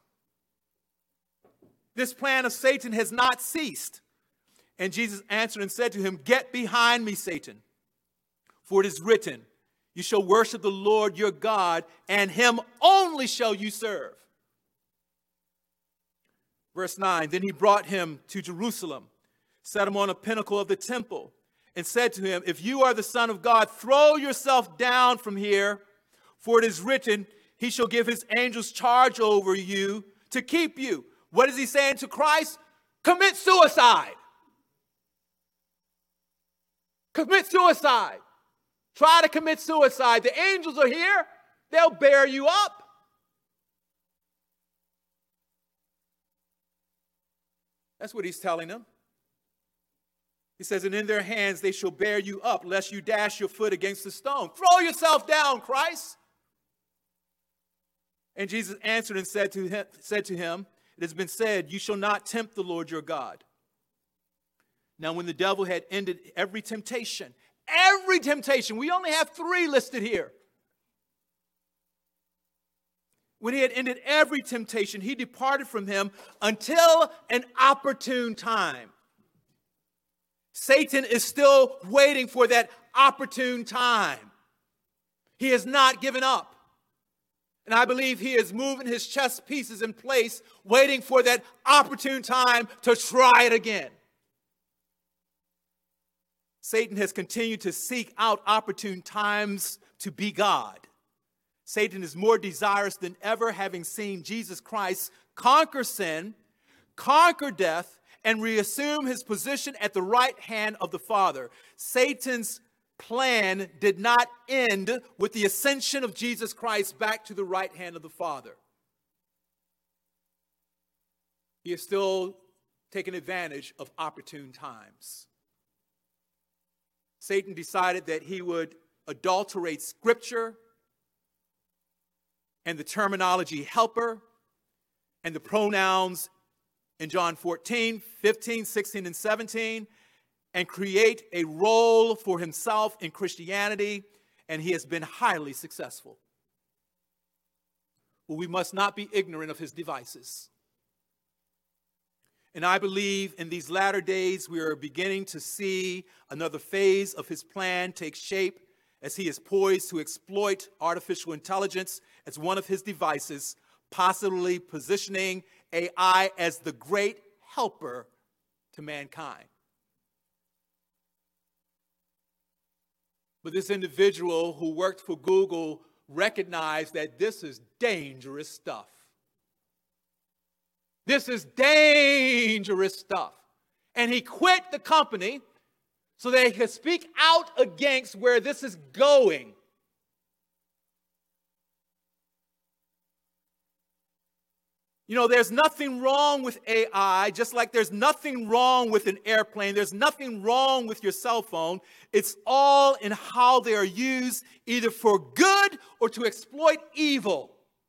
This plan of Satan has not ceased. And Jesus answered and said to him, "Get behind me, Satan, for it is written, you shall worship the Lord your God, and him only shall you serve." Verse 9, then he brought him to Jerusalem, set him on a pinnacle of the temple, and said to him, "If you are the Son of God, throw yourself down from here, for it is written, he shall give his angels charge over you to keep you." What is he saying to Christ? Commit suicide. Commit suicide. Try to commit suicide. The angels are here. They'll bear you up. That's what he's telling them. He says, "And in their hands they shall bear you up, lest you dash your foot against a stone." Throw yourself down, Christ. And Jesus answered and said to him, "It has been said, you shall not tempt the Lord your God." Now when the devil had ended every temptation, we only have 3 listed here. When he had ended every temptation, he departed from him until an opportune time. Satan is still waiting for that opportune time. He has not given up. And I believe he is moving his chess pieces in place, waiting for that opportune time to try it again. Satan has continued to seek out opportune times to be God. Satan is more desirous than ever, having seen Jesus Christ conquer sin, conquer death, and reassume his position at the right hand of the Father. Satan's plan did not end with the ascension of Jesus Christ back to the right hand of the Father. He is still taking advantage of opportune times. Satan decided that he would adulterate Scripture and the terminology helper and the pronouns in John 14, 15, 16, and 17, and create a role for himself in Christianity, and he has been highly successful. But we must not be ignorant of his devices. And I believe in these latter days we are beginning to see another phase of his plan take shape as he is poised to exploit artificial intelligence as one of his devices, possibly positioning AI as the great helper to mankind. But this individual who worked for Google recognized that this is dangerous stuff. This is dangerous stuff. And he quit the company so that he could speak out against where this is going. You know, there's nothing wrong with AI, just like there's nothing wrong with an airplane. There's nothing wrong with your cell phone. It's all in how they are used, either for good or to exploit evil.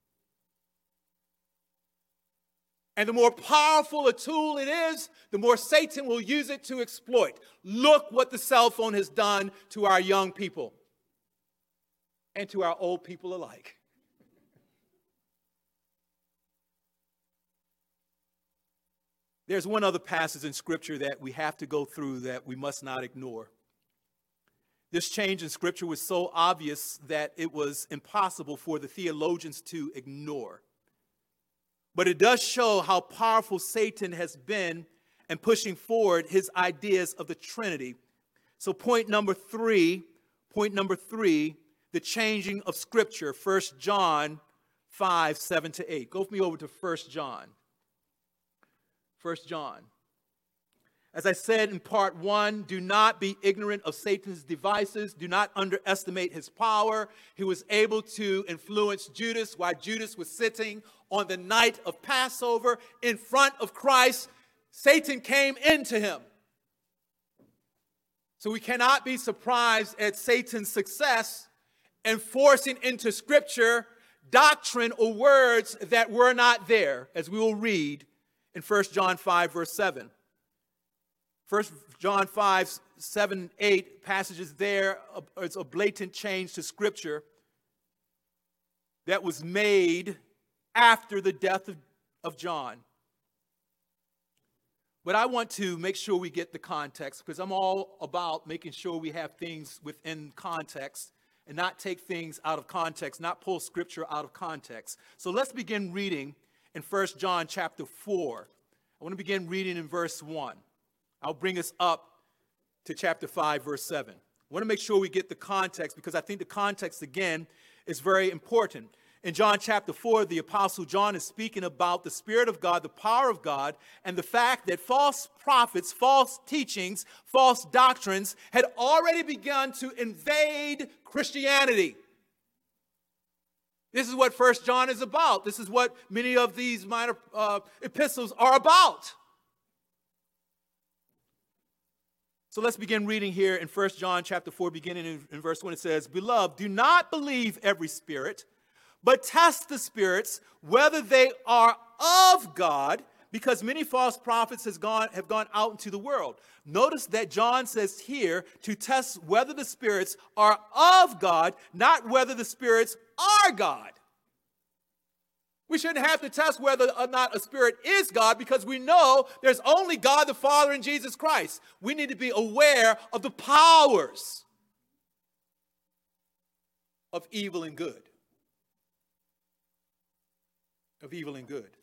And the more powerful a tool it is, the more Satan will use it to exploit. Look what the cell phone has done to our young people and to our old people alike. There's one other passage in Scripture that we have to go through that we must not ignore. This change in Scripture was so obvious that it was impossible for the theologians to ignore. But it does show how powerful Satan has been in pushing forward his ideas of the Trinity. So point number three, the changing of Scripture, 1 John 5, 7 to 8. Go with me over to 1 John. 1 John. As I said in part 1, do not be ignorant of Satan's devices. Do not underestimate his power. He was able to influence Judas while Judas was sitting on the night of Passover in front of Christ. Satan came into him. So we cannot be surprised at Satan's success in forcing into Scripture doctrine or words that were not there, as we will read in 1 John 5, verse 7. 1 John 5, 7, 8 passages there. It's a blatant change to Scripture that was made after the death of John. But I want to make sure we get the context, because I'm all about making sure we have things within context and not take things out of context, not pull Scripture out of context. So let's begin reading in 1 John chapter 4. I want to begin reading in verse 1. I'll bring us up to chapter 5, verse 7. I want to make sure we get the context, because I think the context, again, is very important. In John chapter 4, the Apostle John is speaking about the Spirit of God, the power of God, and the fact that false prophets, false teachings, false doctrines had already begun to invade Christianity. This is what 1 John is about. This is what many of these minor epistles are about. So let's begin reading here in 1 John chapter 4, beginning in verse 1. It says, "Beloved, do not believe every spirit, but test the spirits, whether they are of God, because many false prophets have gone out into the world." Notice that John says here to test whether the spirits are of God, not whether the spirits are God. We shouldn't have to test whether or not a spirit is God, because we know there's only God the Father and Jesus Christ. We need to be aware of the powers. of evil and good. Of evil and good.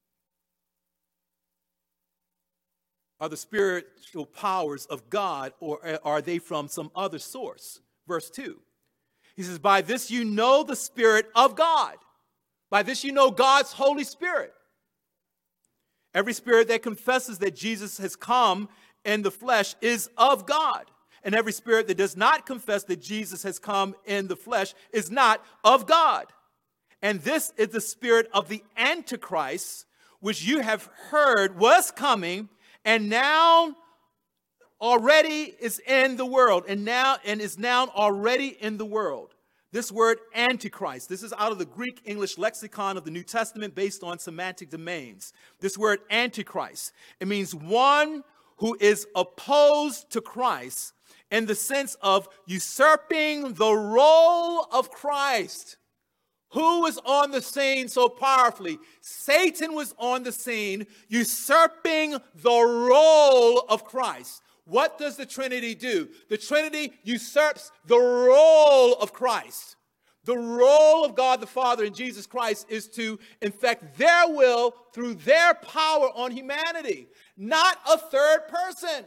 Are the spiritual powers of God, or are they from some other source? Verse 2. He says, by this you know the Spirit of God. By this you know God's Holy Spirit. Every spirit that confesses that Jesus has come in the flesh is of God. And every spirit that does not confess that Jesus has come in the flesh is not of God. And this is the spirit of the Antichrist, which you have heard was coming and now already is in the world, and is now already in the world. This word Antichrist, this is out of the Greek English lexicon of the New Testament based on semantic domains. This word Antichrist, it means one who is opposed to Christ in the sense of usurping the role of Christ. Who was on the scene so powerfully? Satan was on the scene usurping the role of Christ. What does the Trinity do? The Trinity usurps the role of Christ. The role of God the Father and Jesus Christ is to infect their will through their power on humanity, not a third person.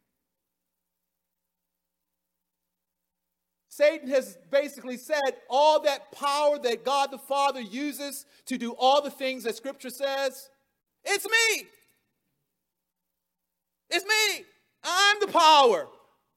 Satan has basically said all that power that God the Father uses to do all the things that Scripture says, it's me. It's me. I'm the power.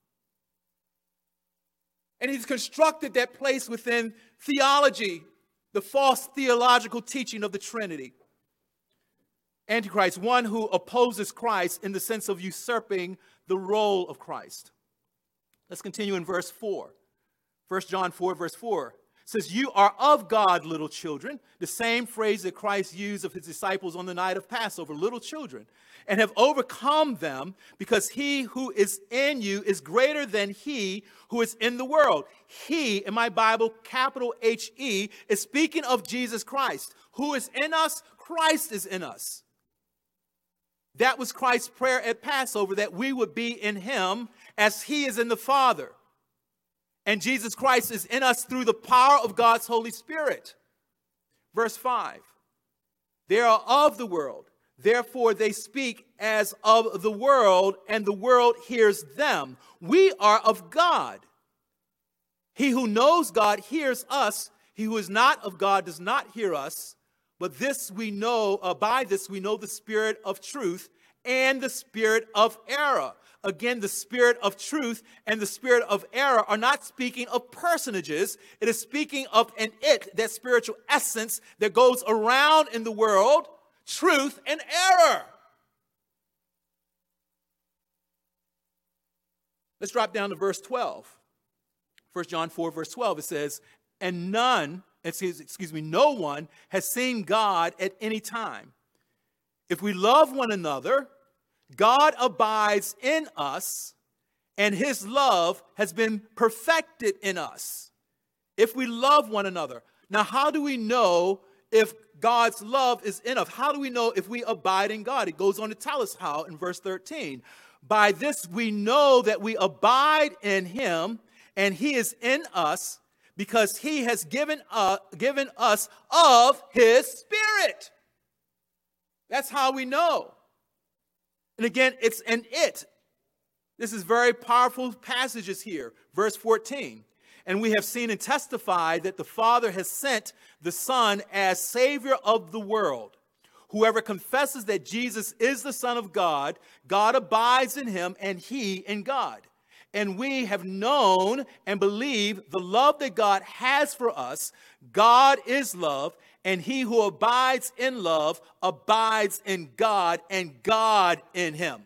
And he's constructed that place within theology, the false theological teaching of the Trinity. Antichrist, one who opposes Christ in the sense of usurping the role of Christ. Let's continue in verse 4. 1 John 4, verse 4 says, you are of God, little children. The same phrase that Christ used of his disciples on the night of Passover, little children, and have overcome them, because he who is in you is greater than he who is in the world. He, in my Bible, capital H-E, is speaking of Jesus Christ. Who is in us? Christ is in us. That was Christ's prayer at Passover, that we would be in him as he is in the Father. And Jesus Christ is in us through the power of God's Holy Spirit. Verse 5. They are of the world. Therefore they speak as of the world, and the world hears them. We are of God. He who knows God hears us. He who is not of God does not hear us. But this we know, by this we know the spirit of truth and the spirit of error. Again, the spirit of truth and the spirit of error are not speaking of personages. It is speaking of an it, that spiritual essence that goes around in the world, truth and error. Let's drop down to verse 12. 1 John 4, verse 12, it says, and no one has seen God at any time. If we love one another, God abides in us, and his love has been perfected in us. If we love one another. Now, how do we know if God's love is in us? How do we know if we abide in God? It goes on to tell us how in verse 13. By this we know that we abide in him, and he is in us, because he has given us of his Spirit. That's how we know. And again, it's an it. This is very powerful passages here. Verse 14. And we have seen and testified that the Father has sent the Son as Savior of the world. Whoever confesses that Jesus is the Son of God, God abides in him and he in God. And we have known and believed the love that God has for us. God is love, and he who abides in love abides in God, and God in him.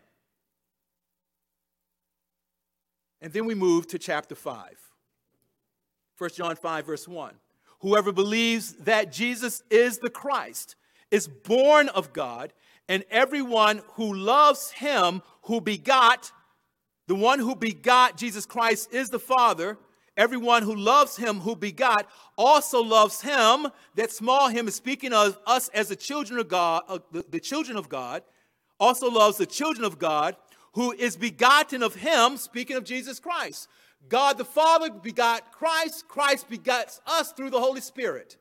And then we move to chapter 5. 1 John 5, verse 1. Whoever believes that Jesus is the Christ is born of God, and everyone who loves him who begot, the one who begot Jesus Christ is the Father. Everyone who loves him who begot also loves him. That small him is speaking of us as the children of God, the children of God, also loves the children of God, who is begotten of him, speaking of Jesus Christ. God the Father begot Christ. Christ begots us through the Holy Spirit.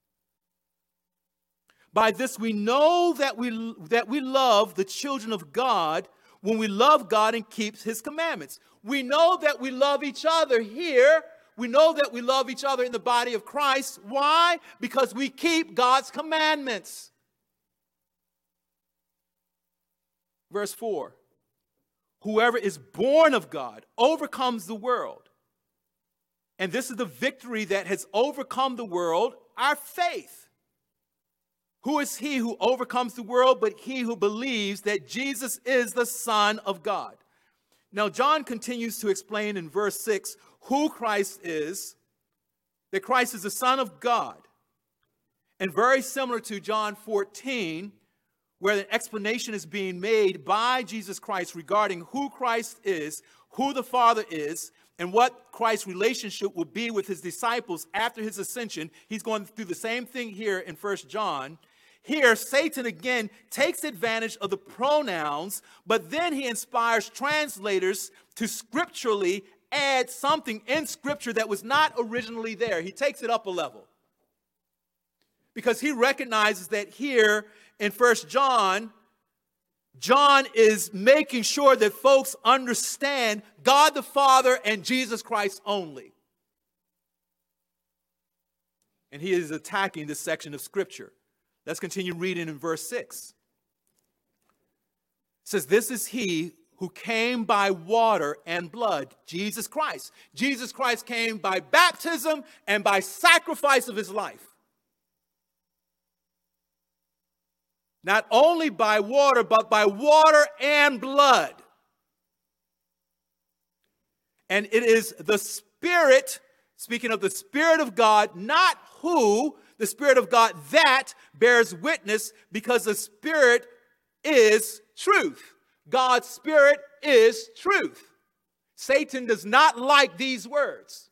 By this we know that we love the children of God when we love God and keep his commandments. We know that we love each other here. We know that we love each other in the body of Christ. Why? Because we keep God's commandments. Verse 4. Whoever is born of God overcomes the world. And this is the victory that has overcome the world, our faith. Who is he who overcomes the world but he who believes that Jesus is the Son of God? Now, John continues to explain in verse 6 who Christ is, that Christ is the Son of God. And very similar to John 14, where the explanation is being made by Jesus Christ regarding who Christ is, who the Father is, and what Christ's relationship will be with his disciples after his ascension. He's going through the same thing here in 1 John. Here, Satan again takes advantage of the pronouns, but then he inspires translators to scripturally add something in Scripture that was not originally there. He takes it up a level. Because he recognizes that here in 1 John, John is making sure that folks understand God the Father and Jesus Christ only. And he is attacking this section of Scripture. Let's continue reading in verse 6. It says, this is he who came by water and blood, Jesus Christ. Jesus Christ came by baptism and by sacrifice of his life. Not only by water, but by water and blood. And it is the Spirit, speaking of the Spirit of God, not who, the Spirit of God that bears witness, because the Spirit is truth. God's Spirit is truth. Satan does not like these words.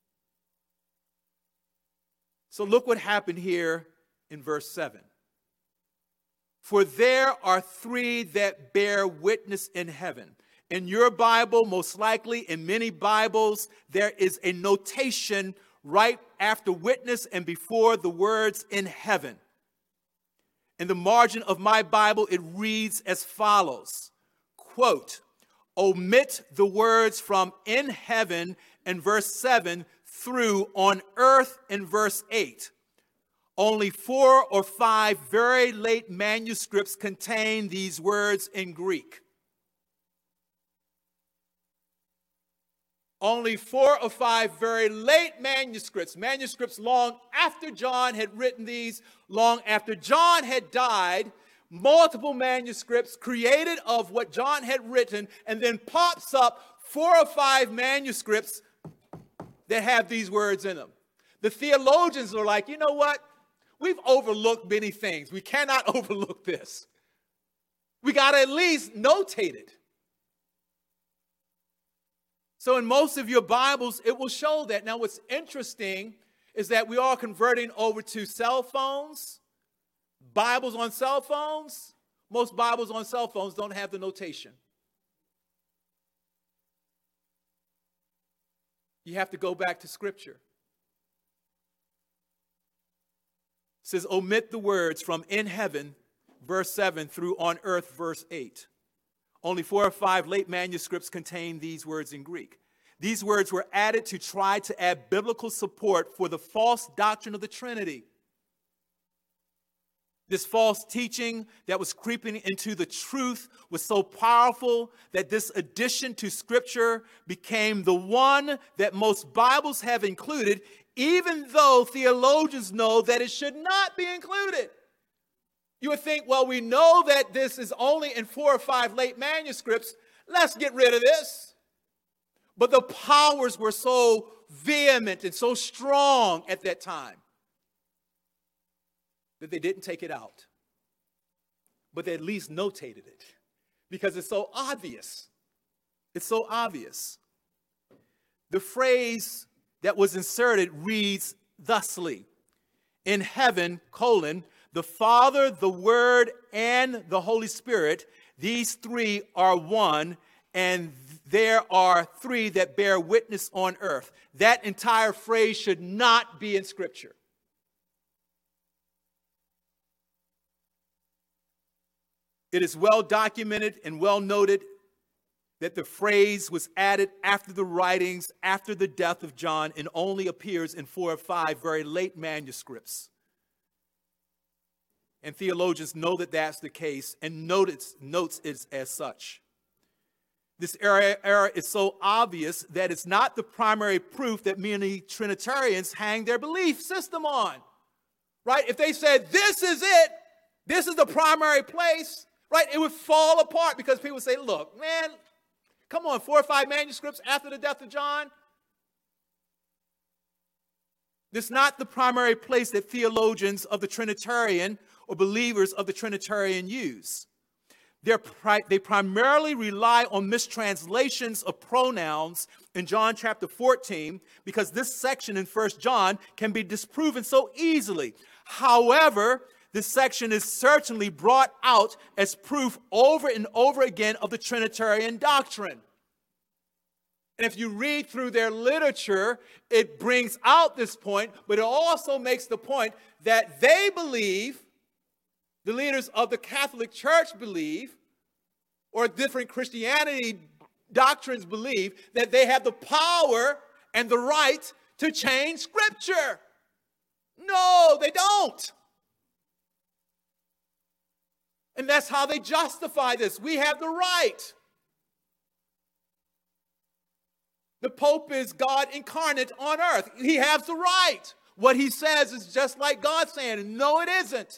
So look what happened here in verse 7. For there are three that bear witness in heaven. In your Bible, most likely in many Bibles, there is a notation right after witness and before the words in heaven. In the margin of my Bible, it reads as follows, quote, omit the words from in heaven in verse 7 through on earth in verse 8. Only 4 or 5 very late manuscripts contain these words in Greek. Only 4 or 5 very late manuscripts long after John had written these, long after John had died, multiple manuscripts created of what John had written, and then pops up 4 or 5 manuscripts that have these words in them. The theologians are like, you know what? We've overlooked many things. We cannot overlook this. We got to at least notate it. So in most of your Bibles, it will show that. Now, what's interesting is that we are converting over to cell phones, Bibles on cell phones. Most Bibles on cell phones don't have the notation. You have to go back to Scripture. It says, omit the words from in heaven, verse 7, through on earth, verse 8. Only 4 or 5 late manuscripts contain these words in Greek. These words were added to try to add biblical support for the false doctrine of the Trinity. This false teaching that was creeping into the truth was so powerful that this addition to Scripture became the one that most Bibles have included, even though theologians know that it should not be included. You would think, well, we know that this is only in 4 or 5 late manuscripts. Let's get rid of this. But the powers were so vehement and so strong at that time that they didn't take it out. But they at least notated it because it's so obvious. It's so obvious. The phrase that was inserted reads thusly: in heaven, the Father, the Word, and the Holy Spirit, these three are one, and there are three that bear witness on earth. That entire phrase should not be in Scripture. It is well documented and well noted that the phrase was added after the writings, after the death of John, and only appears in 4 or 5 very late manuscripts. And theologians know that that's the case and notes it as such. This error is so obvious that it's not the primary proof that many Trinitarians hang their belief system on. Right? If they said, this is it, this is the primary place, right, it would fall apart because people say, look, man, come on, 4 or 5 manuscripts after the death of John. This is not the primary place that theologians of the Trinitarian or believers of the Trinitarian use. They primarily rely on mistranslations of pronouns in John chapter 14 because this section in 1 John can be disproven so easily. However, this section is certainly brought out as proof over and over again of the Trinitarian doctrine. And if you read through their literature, it brings out this point, but it also makes the point that they believe, the leaders of the Catholic Church believe, or different Christianity doctrines believe, that they have the power and the right to change Scripture. No, they don't. And that's how they justify this. We have the right. The Pope is God incarnate on earth. He has the right. What he says is just like God saying, no, it isn't.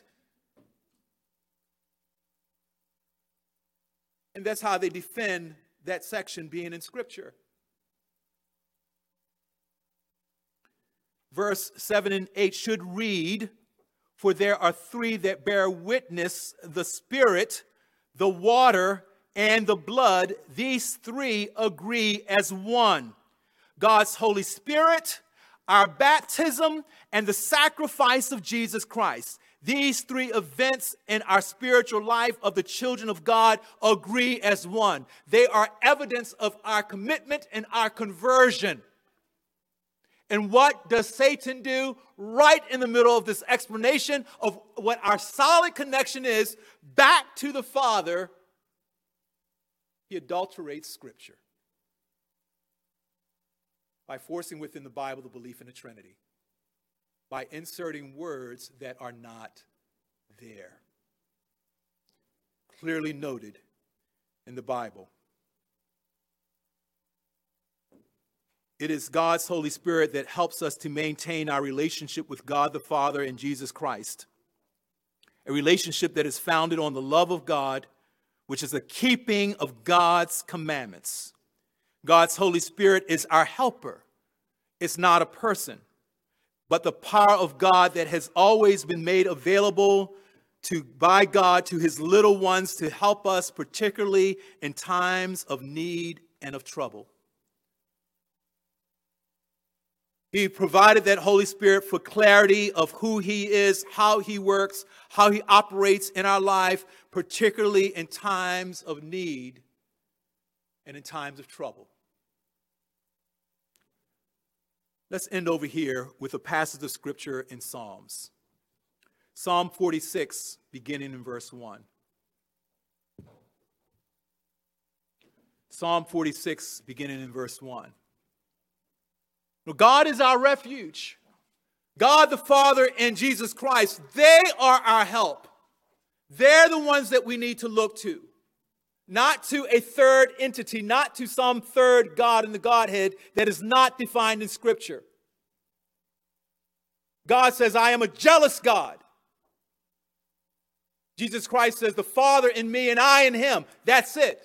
And that's how they defend that section being in Scripture. Verse 7 and 8 should read, for there are three that bear witness, the Spirit, the water, and the blood. These three agree as one. God's Holy Spirit, our baptism, and the sacrifice of Jesus Christ. These three events in our spiritual life of the children of God agree as one. They are evidence of our commitment and our conversion. And what does Satan do right in the middle of this explanation of what our solid connection is back to the Father? He adulterates Scripture by forcing within the Bible the belief in the Trinity, by inserting words that are not there, clearly noted in the Bible. It is God's Holy Spirit that helps us to maintain our relationship with God the Father and Jesus Christ, a relationship that is founded on the love of God, which is the keeping of God's commandments. God's Holy Spirit is our helper. It's not a person, but the power of God that has always been made available by God to his little ones to help us, particularly in times of need and of trouble. He provided that Holy Spirit for clarity of who he is, how he works, how he operates in our life, particularly in times of need and in times of trouble. Let's end over here with a passage of Scripture in Psalms. Psalm 46, beginning in verse 1. Psalm 46, beginning in verse 1. God is our refuge. God the Father and Jesus Christ, they are our help. They're the ones that we need to look to. Not to a third entity, not to some third God in the Godhead that is not defined in Scripture. God says, I am a jealous God. Jesus Christ says, the Father in me and I in him. That's it.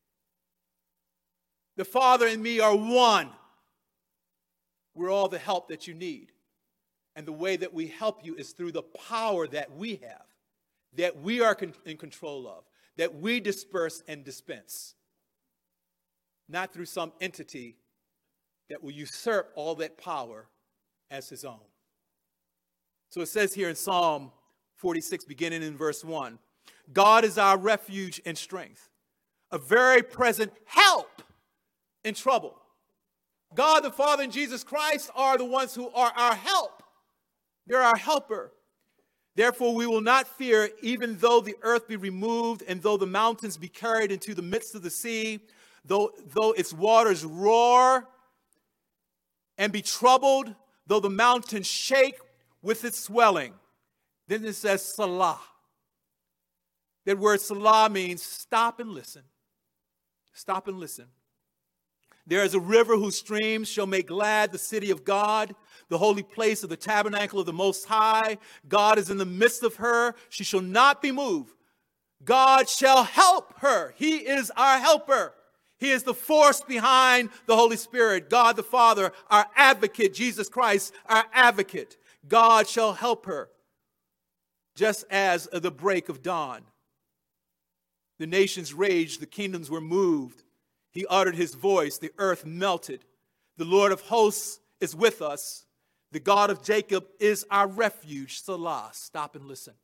The Father and me are one. We're all the help that you need. And the way that we help you is through the power that we have, that we are in control of, that we disperse and dispense. Not through some entity that will usurp all that power as his own. So it says here in Psalm 46, beginning in verse 1, God is our refuge and strength, a very present help in trouble. God the Father and Jesus Christ are the ones who are our help. They're our helper. Therefore, we will not fear, even though the earth be removed, and though the mountains be carried into the midst of the sea, though its waters roar and be troubled, though the mountains shake with its swelling. Then it says Salah. That word Salah means stop and listen. Stop and listen. There is a river whose streams shall make glad the city of God, the holy place of the tabernacle of the Most High. God is in the midst of her. She shall not be moved. God shall help her. He is our helper. He is the force behind the Holy Spirit. God the Father, our advocate. Jesus Christ, our advocate. God shall help her. Just as the break of dawn. The nations raged, the kingdoms were moved. He uttered his voice, the earth melted. The Lord of hosts is with us. The God of Jacob is our refuge. Salah. Stop and listen.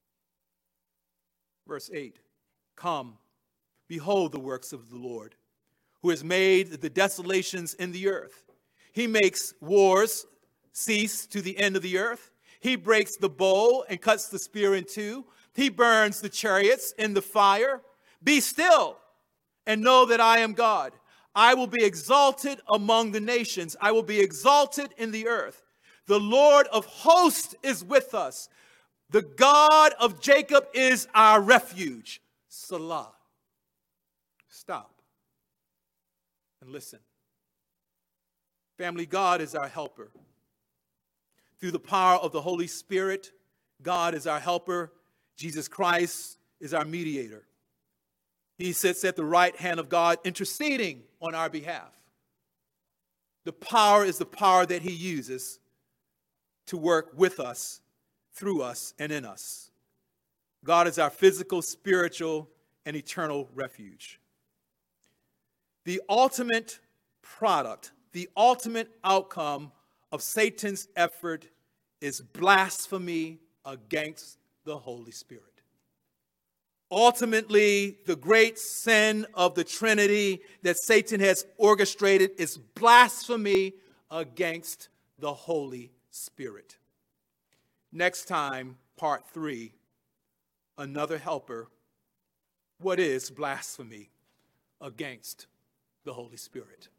Verse 8. Come, behold the works of the Lord, who has made the desolations in the earth. He makes wars cease to the end of the earth. He breaks the bow and cuts the spear in two. He burns the chariots in the fire. Be still and know that I am God. I will be exalted among the nations. I will be exalted in the earth. The Lord of hosts is with us. The God of Jacob is our refuge. Salah. Stop and listen. Family, God is our helper. Through the power of the Holy Spirit, God is our helper. Jesus Christ is our mediator. He sits at the right hand of God, interceding on our behalf. The power is the power that he uses to work with us, through us, and in us. God is our physical, spiritual, and eternal refuge. The ultimate product, the ultimate outcome of Satan's effort is blasphemy against the Holy Spirit. Ultimately, the great sin of the Trinity that Satan has orchestrated is blasphemy against the Holy Spirit. Next time, part 3, another helper. What is blasphemy against the Holy Spirit?